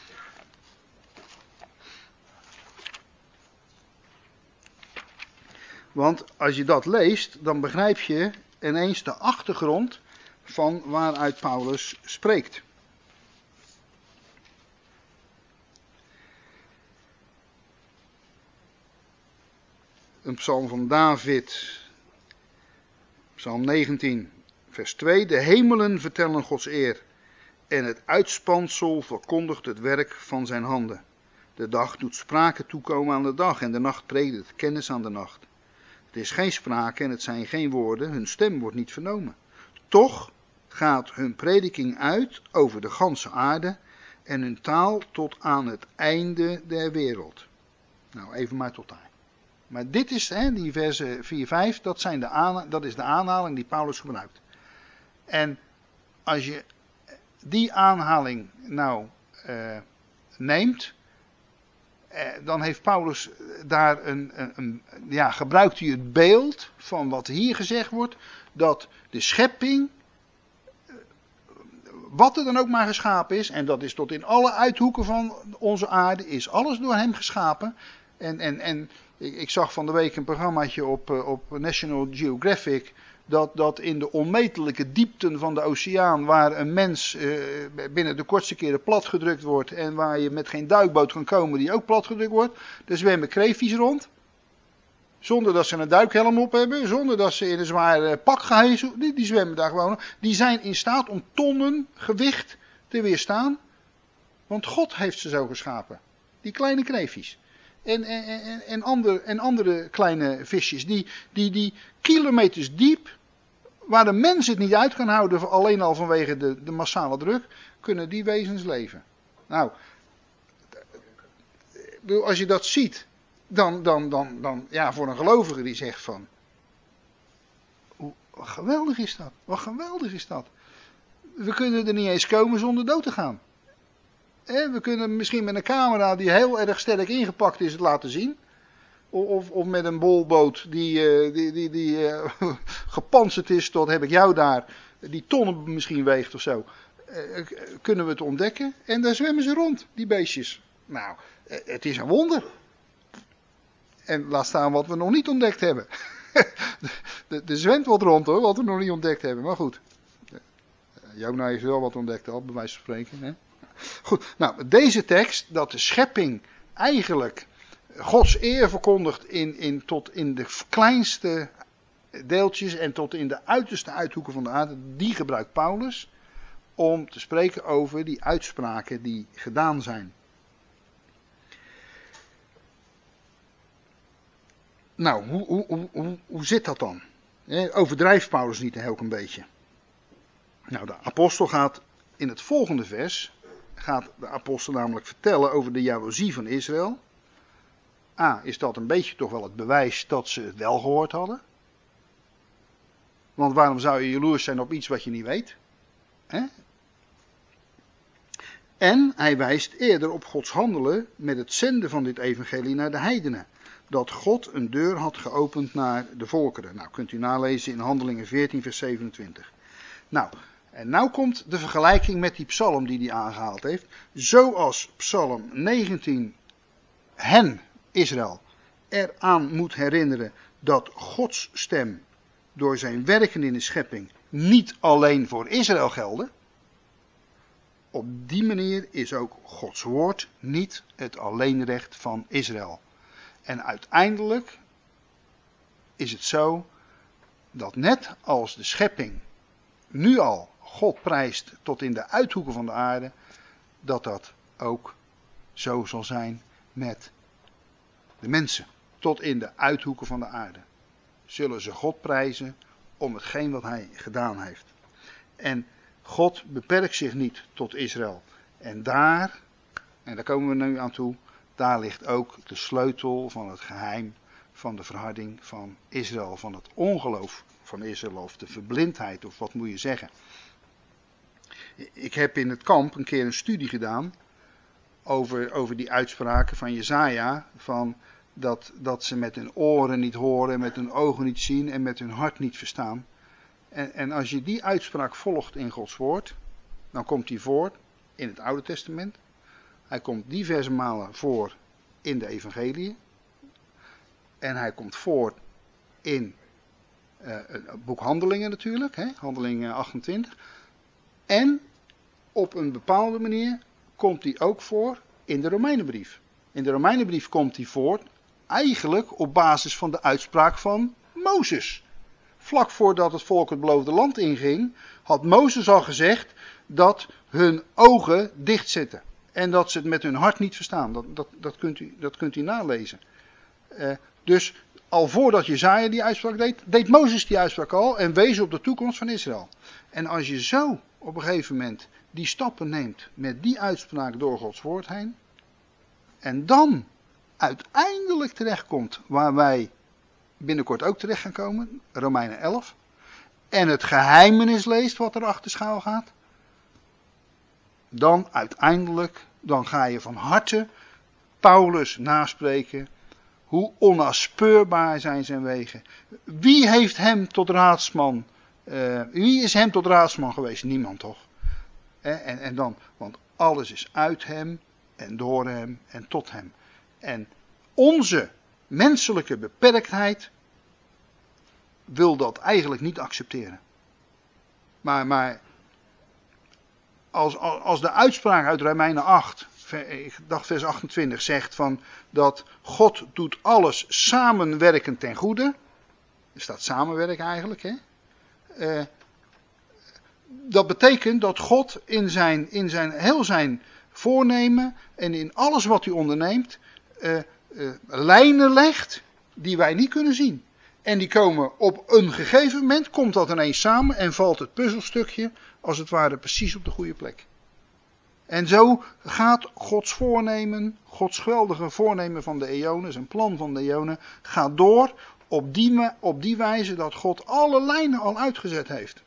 Want als je dat leest, dan begrijp je ineens de achtergrond van waaruit Paulus spreekt. Een psalm van David, psalm negentien, vers twee. De hemelen vertellen Gods eer en het uitspansel verkondigt het werk van zijn handen. De dag doet sprake toekomen aan de dag en de nacht predikt kennis aan de nacht. Het is geen sprake en het zijn geen woorden, hun stem wordt niet vernomen. Toch gaat hun prediking uit over de ganse aarde en hun taal tot aan het einde der wereld. Nou, even maar tot daar. Maar dit is, hè, die verse vier, vijf, dat, zijn de aan, dat is de aanhaling die Paulus gebruikt. En als je die aanhaling nou uh, neemt, eh, dan heeft Paulus daar een, een, een, ja, gebruikt hij het beeld van wat hier gezegd wordt, dat de schepping, wat er dan ook maar geschapen is, en dat is tot in alle uithoeken van onze aarde, is alles door hem geschapen. En, en, en ik, ik zag van de week een programmaatje op, op National Geographic, dat, dat in de onmetelijke diepten van de oceaan, waar een mens uh, binnen de kortste keren platgedrukt wordt, en waar je met geen duikboot kan komen die ook platgedrukt wordt, daar zwemmen kreefjes rond. Zonder dat ze een duikhelm op hebben, zonder dat ze in een zwaar pak gehesen, die, die zwemmen daar gewoon. Die zijn in staat om tonnen gewicht te weerstaan. Want God heeft ze zo geschapen. Die kleine kreefjes. En, en, en, en, andere, en andere kleine visjes. Die, die, die kilometers diep, waar de mens het niet uit kan houden, alleen al vanwege de, de massale druk, kunnen die wezens leven. Nou, als je dat ziet, dan, dan, dan, dan ja, voor een gelovige die zegt van, hoe, wat geweldig is dat, wat geweldig is dat. We kunnen er niet eens komen zonder dood te gaan. We kunnen misschien met een camera die heel erg sterk ingepakt is het laten zien. Of, of met een bolboot die, die, die, die uh, gepantserd is tot, heb ik jou daar, die tonnen misschien weegt of zo. Uh, kunnen we het ontdekken. En daar zwemmen ze rond, die beestjes. Nou, uh, het is een wonder. En laat staan wat we nog niet ontdekt hebben. Er zwemt wat rond hoor, wat we nog niet ontdekt hebben. Maar goed. Jona heeft wel wat ontdekt al, bij wijze van spreken. Hè? Goed, nou deze tekst, dat de schepping eigenlijk Gods eer verkondigt in, in, tot in de kleinste deeltjes en tot in de uiterste uithoeken van de aarde, die gebruikt Paulus om te spreken over die uitspraken die gedaan zijn. Nou, hoe, hoe, hoe, hoe, hoe zit dat dan? Overdrijft Paulus niet ook een beetje? Nou, de apostel gaat in het volgende vers, gaat de apostel namelijk vertellen over de jaloezie van Israël. A, is dat een beetje toch wel het bewijs dat ze het wel gehoord hadden? Want waarom zou je jaloers zijn op iets wat je niet weet? Hè? En hij wijst eerder op Gods handelen met het zenden van dit evangelie naar de heidenen. Dat God een deur had geopend naar de volkeren. Nou, kunt u nalezen in Handelingen veertien vers zevenentwintig. Nou, en nou komt de vergelijking met die psalm die hij aangehaald heeft. Zoals psalm negentien hen, Israël, eraan moet herinneren dat Gods stem door zijn werken in de schepping niet alleen voor Israël gelden. Op die manier is ook Gods woord niet het alleenrecht van Israël. En uiteindelijk is het zo dat net als de schepping nu al God prijst tot in de uithoeken van de aarde, dat dat ook zo zal zijn met de mensen. Tot in de uithoeken van de aarde zullen ze God prijzen om hetgeen wat hij gedaan heeft. En God beperkt zich niet tot Israël. En daar, en daar komen we nu aan toe, daar ligt ook de sleutel van het geheim van de verharding van Israël, van het ongeloof van Israël, of de verblindheid, of wat moet je zeggen. Ik heb in het kamp een keer een studie gedaan over, over die uitspraken van Jesaja, van dat, dat ze met hun oren niet horen, met hun ogen niet zien en met hun hart niet verstaan. En, en als je die uitspraak volgt in Gods woord, dan komt die voor in het Oude Testament. Hij komt diverse malen voor in de evangelie. En hij komt voor in uh, het boek Handelingen natuurlijk, hè, Handelingen achtentwintig. En op een bepaalde manier komt hij ook voor in de Romeinenbrief. In de Romeinenbrief komt hij voor eigenlijk op basis van de uitspraak van Mozes. Vlak voordat het volk het beloofde land inging, had Mozes al gezegd dat hun ogen dicht zitten. En dat ze het met hun hart niet verstaan. Dat, dat, dat, kunt, u, dat kunt u nalezen. Uh, dus al voordat Jesaja die uitspraak deed, deed Mozes die uitspraak al en wees op de toekomst van Israël. En als je zo op een gegeven moment die stappen neemt met die uitspraak door Gods woord heen, en dan uiteindelijk terechtkomt waar wij binnenkort ook terecht gaan komen, Romeinen elf, en het geheimenis leest wat er achter schuil gaat, dan uiteindelijk, dan ga je van harte Paulus naspreken. Hoe onnaspeurbaar zijn zijn wegen. Wie heeft hem tot raadsman, uh, wie is hem tot raadsman geweest? Niemand toch? Eh, en, en dan, want alles is uit hem en door hem en tot hem. En onze menselijke beperktheid wil dat eigenlijk niet accepteren. Maar, maar als, als de uitspraak uit Romeinen acht, ik dacht vers achtentwintig, zegt van dat God doet alles samenwerken ten goede. Er staat samenwerken eigenlijk. Hè? Uh, dat betekent dat God in zijn, in zijn heel zijn voornemen en in alles wat hij onderneemt uh, uh, lijnen legt die wij niet kunnen zien. En die komen op een gegeven moment, komt dat ineens samen en valt het puzzelstukje als het ware precies op de goede plek. En zo gaat Gods voornemen, Gods geweldige voornemen van de eonen, zijn plan van de eonen, gaat door op die, op die wijze dat God alle lijnen al uitgezet heeft.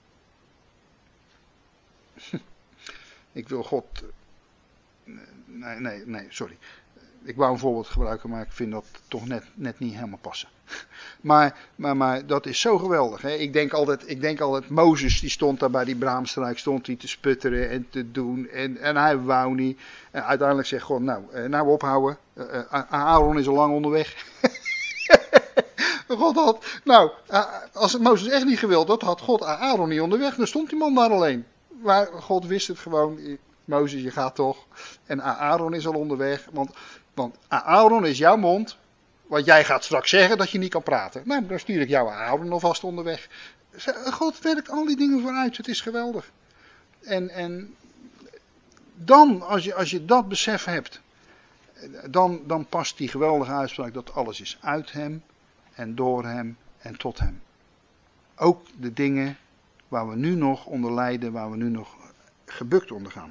Ik wil God... Nee, nee, nee, sorry. Ik wou een voorbeeld gebruiken, maar ik vind dat toch net, net niet helemaal passen. Maar, maar, maar dat is zo geweldig. Hè? Ik denk altijd, ik denk altijd, Mozes die stond daar bij die braamstruik, stond hij te sputteren en te doen. En, en hij wou niet. En uiteindelijk zegt God, nou, nou ophouden. Uh, uh, Aaron is al lang onderweg. God had, nou, uh, als Mozes echt niet gewild had, had God Aaron niet onderweg. Dan stond die man daar alleen. Maar God wist het gewoon. Mozes, je gaat toch. En Aaron is al onderweg. Want, want Aaron is jouw mond. Want jij gaat straks zeggen dat je niet kan praten. Nou, dan stuur ik jou Aaron alvast onderweg. God werkt al die dingen vooruit. Het is geweldig. En, en dan, als je, als je dat besef hebt. Dan, dan past die geweldige uitspraak dat alles is uit hem. En door hem. En tot hem. Ook de dingen waar we nu nog onder lijden. Waar we nu nog gebukt onder gaan.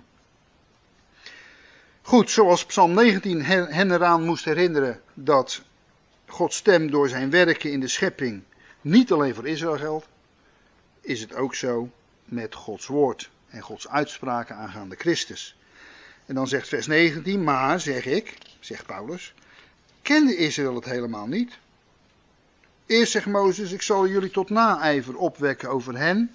Goed, zoals Psalm negentien hen eraan moest herinneren dat Gods stem door zijn werken in de schepping niet alleen voor Israël geldt, is het ook zo met Gods woord en Gods uitspraken aangaande Christus. En dan zegt vers negentien, maar zeg ik, zegt Paulus, kende Israël het helemaal niet? Eerst zegt Mozes, ik zal jullie tot naijver opwekken over hen,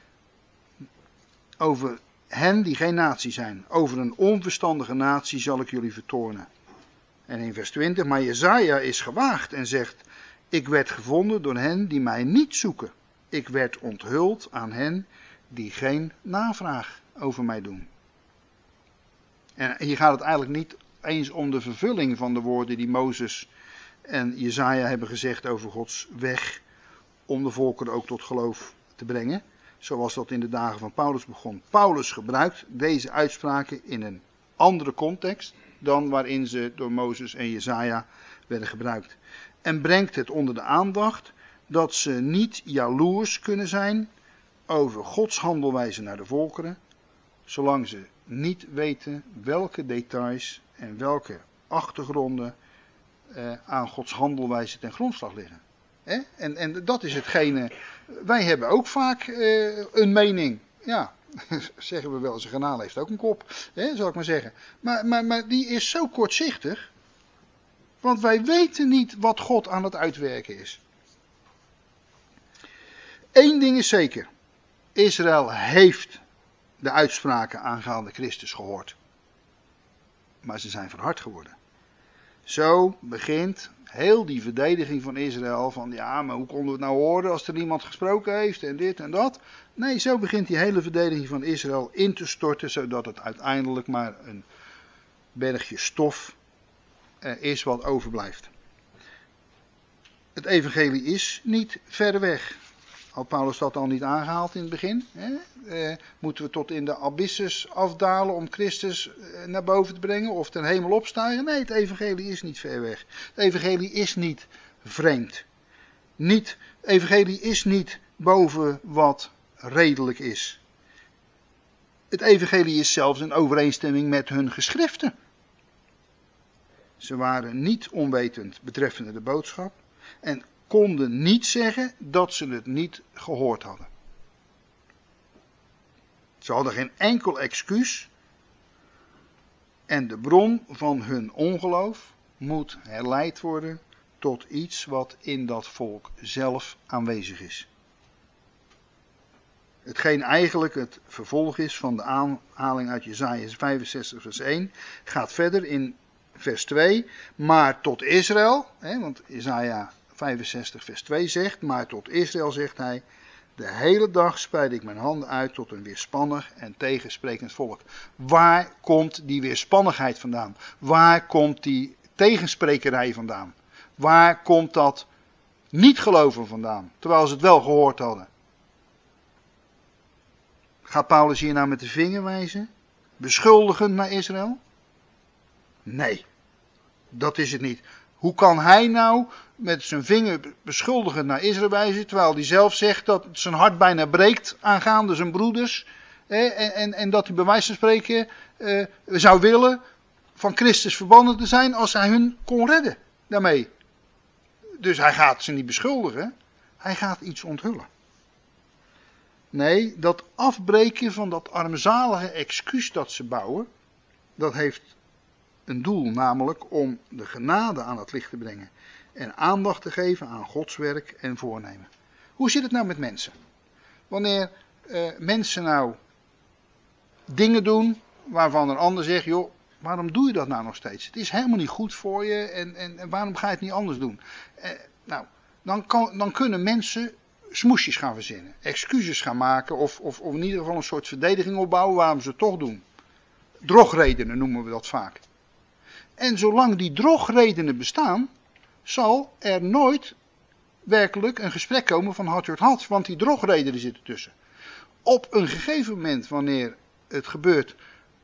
over hen die geen natie zijn. Over een onverstandige natie zal ik jullie vertoornen. En in vers twintig, maar Jesaja is gewaagd en zegt, ik werd gevonden door hen die mij niet zoeken. Ik werd onthuld aan hen die geen navraag over mij doen. En hier gaat het eigenlijk niet eens om de vervulling van de woorden die Mozes en Jesaja hebben gezegd over Gods weg, om de volkeren ook tot geloof te brengen. Zoals dat in de dagen van Paulus begon. Paulus gebruikt deze uitspraken in een andere context dan waarin ze door Mozes en Jesaja werden gebruikt. En brengt het onder de aandacht dat ze niet jaloers kunnen zijn over Gods handelwijze naar de volkeren, zolang ze niet weten welke details en welke achtergronden eh, aan Gods handelwijze ten grondslag liggen. Hè? En, en dat is hetgene, wij hebben ook vaak uh, een mening. Ja, zeggen we wel, zijn kanaal heeft ook een kop, hè, zal ik maar zeggen. Maar, maar, maar die is zo kortzichtig, want wij weten niet wat God aan het uitwerken is. Eén ding is zeker, Israël heeft de uitspraken aangaande Christus gehoord. Maar ze zijn verhard geworden. Zo begint heel die verdediging van Israël van ja, maar hoe konden we het nou horen als er niemand gesproken heeft en dit en dat. Nee, zo begint die hele verdediging van Israël in te storten, zodat het uiteindelijk maar een bergje stof uh, is wat overblijft. Het evangelie is niet ver weg. Had Paulus dat al niet aangehaald in het begin? Hè? Uh, moeten we tot in de abysses afdalen om Christus uh, naar boven te brengen of ten hemel opstijgen? Nee, het evangelie is niet ver weg. Het evangelie is niet vreemd. Niet, het evangelie is niet boven wat redelijk is. Het evangelie is zelfs in overeenstemming met hun geschriften. Ze waren niet onwetend betreffende de boodschap en konden niet zeggen dat ze het niet gehoord hadden. Ze hadden geen enkel excuus en de bron van hun ongeloof moet herleid worden tot iets wat in dat volk zelf aanwezig is. Hetgeen eigenlijk het vervolg is van de aanhaling uit Jesaja vijfenzestig vers één, gaat verder in vers twee, maar tot Israël, hè, want Jesaja vijfenzestig vers twee zegt, maar tot Israël zegt hij, de hele dag spreid ik mijn handen uit tot een weerspannig en tegensprekend volk. Waar komt die weerspannigheid vandaan? Waar komt die tegensprekerij vandaan? Waar komt dat niet geloven vandaan, terwijl ze het wel gehoord hadden? Gaat Paulus hier nou met de vinger wijzen? Beschuldigend naar Israël? Nee, dat is het niet. Hoe kan hij nou met zijn vinger beschuldigend naar Israël wijzen, terwijl hij zelf zegt dat zijn hart bijna breekt aangaande zijn broeders, eh, en, en, en dat hij bij wijze van spreken eh, zou willen van Christus verbannen te zijn als hij hun kon redden daarmee. Dus hij gaat ze niet beschuldigen, hij gaat iets onthullen. Nee, dat afbreken van dat armzalige excuus dat ze bouwen, dat heeft een doel, namelijk om de genade aan het licht te brengen en aandacht te geven aan Gods werk en voornemen. Hoe zit het nou met mensen? Wanneer uh, mensen nou dingen doen waarvan een ander zegt, joh, waarom doe je dat nou nog steeds? Het is helemaal niet goed voor je en, en, en waarom ga je het niet anders doen? Uh, nou, dan, kan, dan kunnen mensen smoesjes gaan verzinnen, excuses gaan maken of, of, of in ieder geval een soort verdediging opbouwen waarom ze het toch doen. Drogredenen noemen we dat vaak. En zolang die drogredenen bestaan, zal er nooit werkelijk een gesprek komen van hart tot hart, want die drogredenen zitten tussen. Op een gegeven moment, wanneer het gebeurt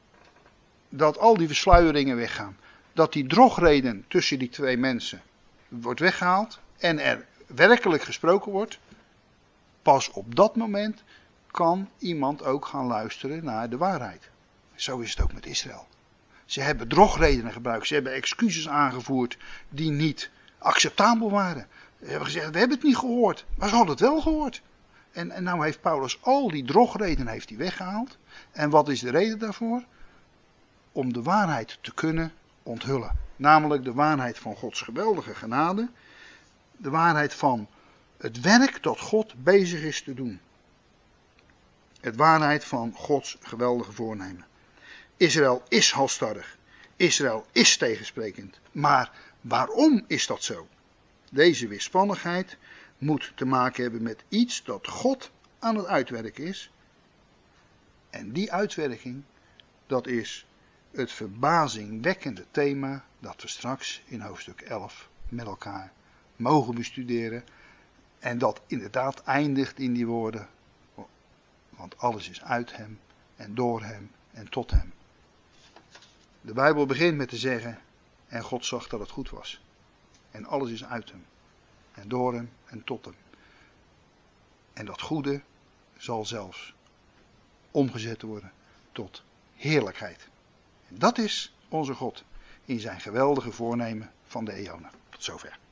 dat al die versluieringen weggaan, dat die drogreden tussen die twee mensen wordt weggehaald en er werkelijk gesproken wordt, pas op dat moment kan iemand ook gaan luisteren naar de waarheid. Zo is het ook met Israël. Ze hebben drogredenen gebruikt, ze hebben excuses aangevoerd die niet acceptabel waren. Ze hebben gezegd, we hebben het niet gehoord, maar ze hadden het wel gehoord. En, en nou heeft Paulus al die drogredenen heeft hij weggehaald. En wat is de reden daarvoor? Om de waarheid te kunnen onthullen. Namelijk de waarheid van Gods geweldige genade. De waarheid van het werk dat God bezig is te doen. Het waarheid van Gods geweldige voornemen. Israël is halstarrig. Israël is tegensprekend. Maar waarom is dat zo? Deze weerspannigheid moet te maken hebben met iets dat God aan het uitwerken is. En die uitwerking, dat is het verbazingwekkende thema dat we straks in hoofdstuk elf met elkaar mogen bestuderen. En dat inderdaad eindigt in die woorden. Want alles is uit hem en door hem en tot hem. De Bijbel begint met te zeggen, en God zag dat het goed was. En alles is uit hem. En door hem en tot hem. En dat goede zal zelfs omgezet worden tot heerlijkheid. En dat is onze God in zijn geweldige voornemen van de eonen. Tot zover.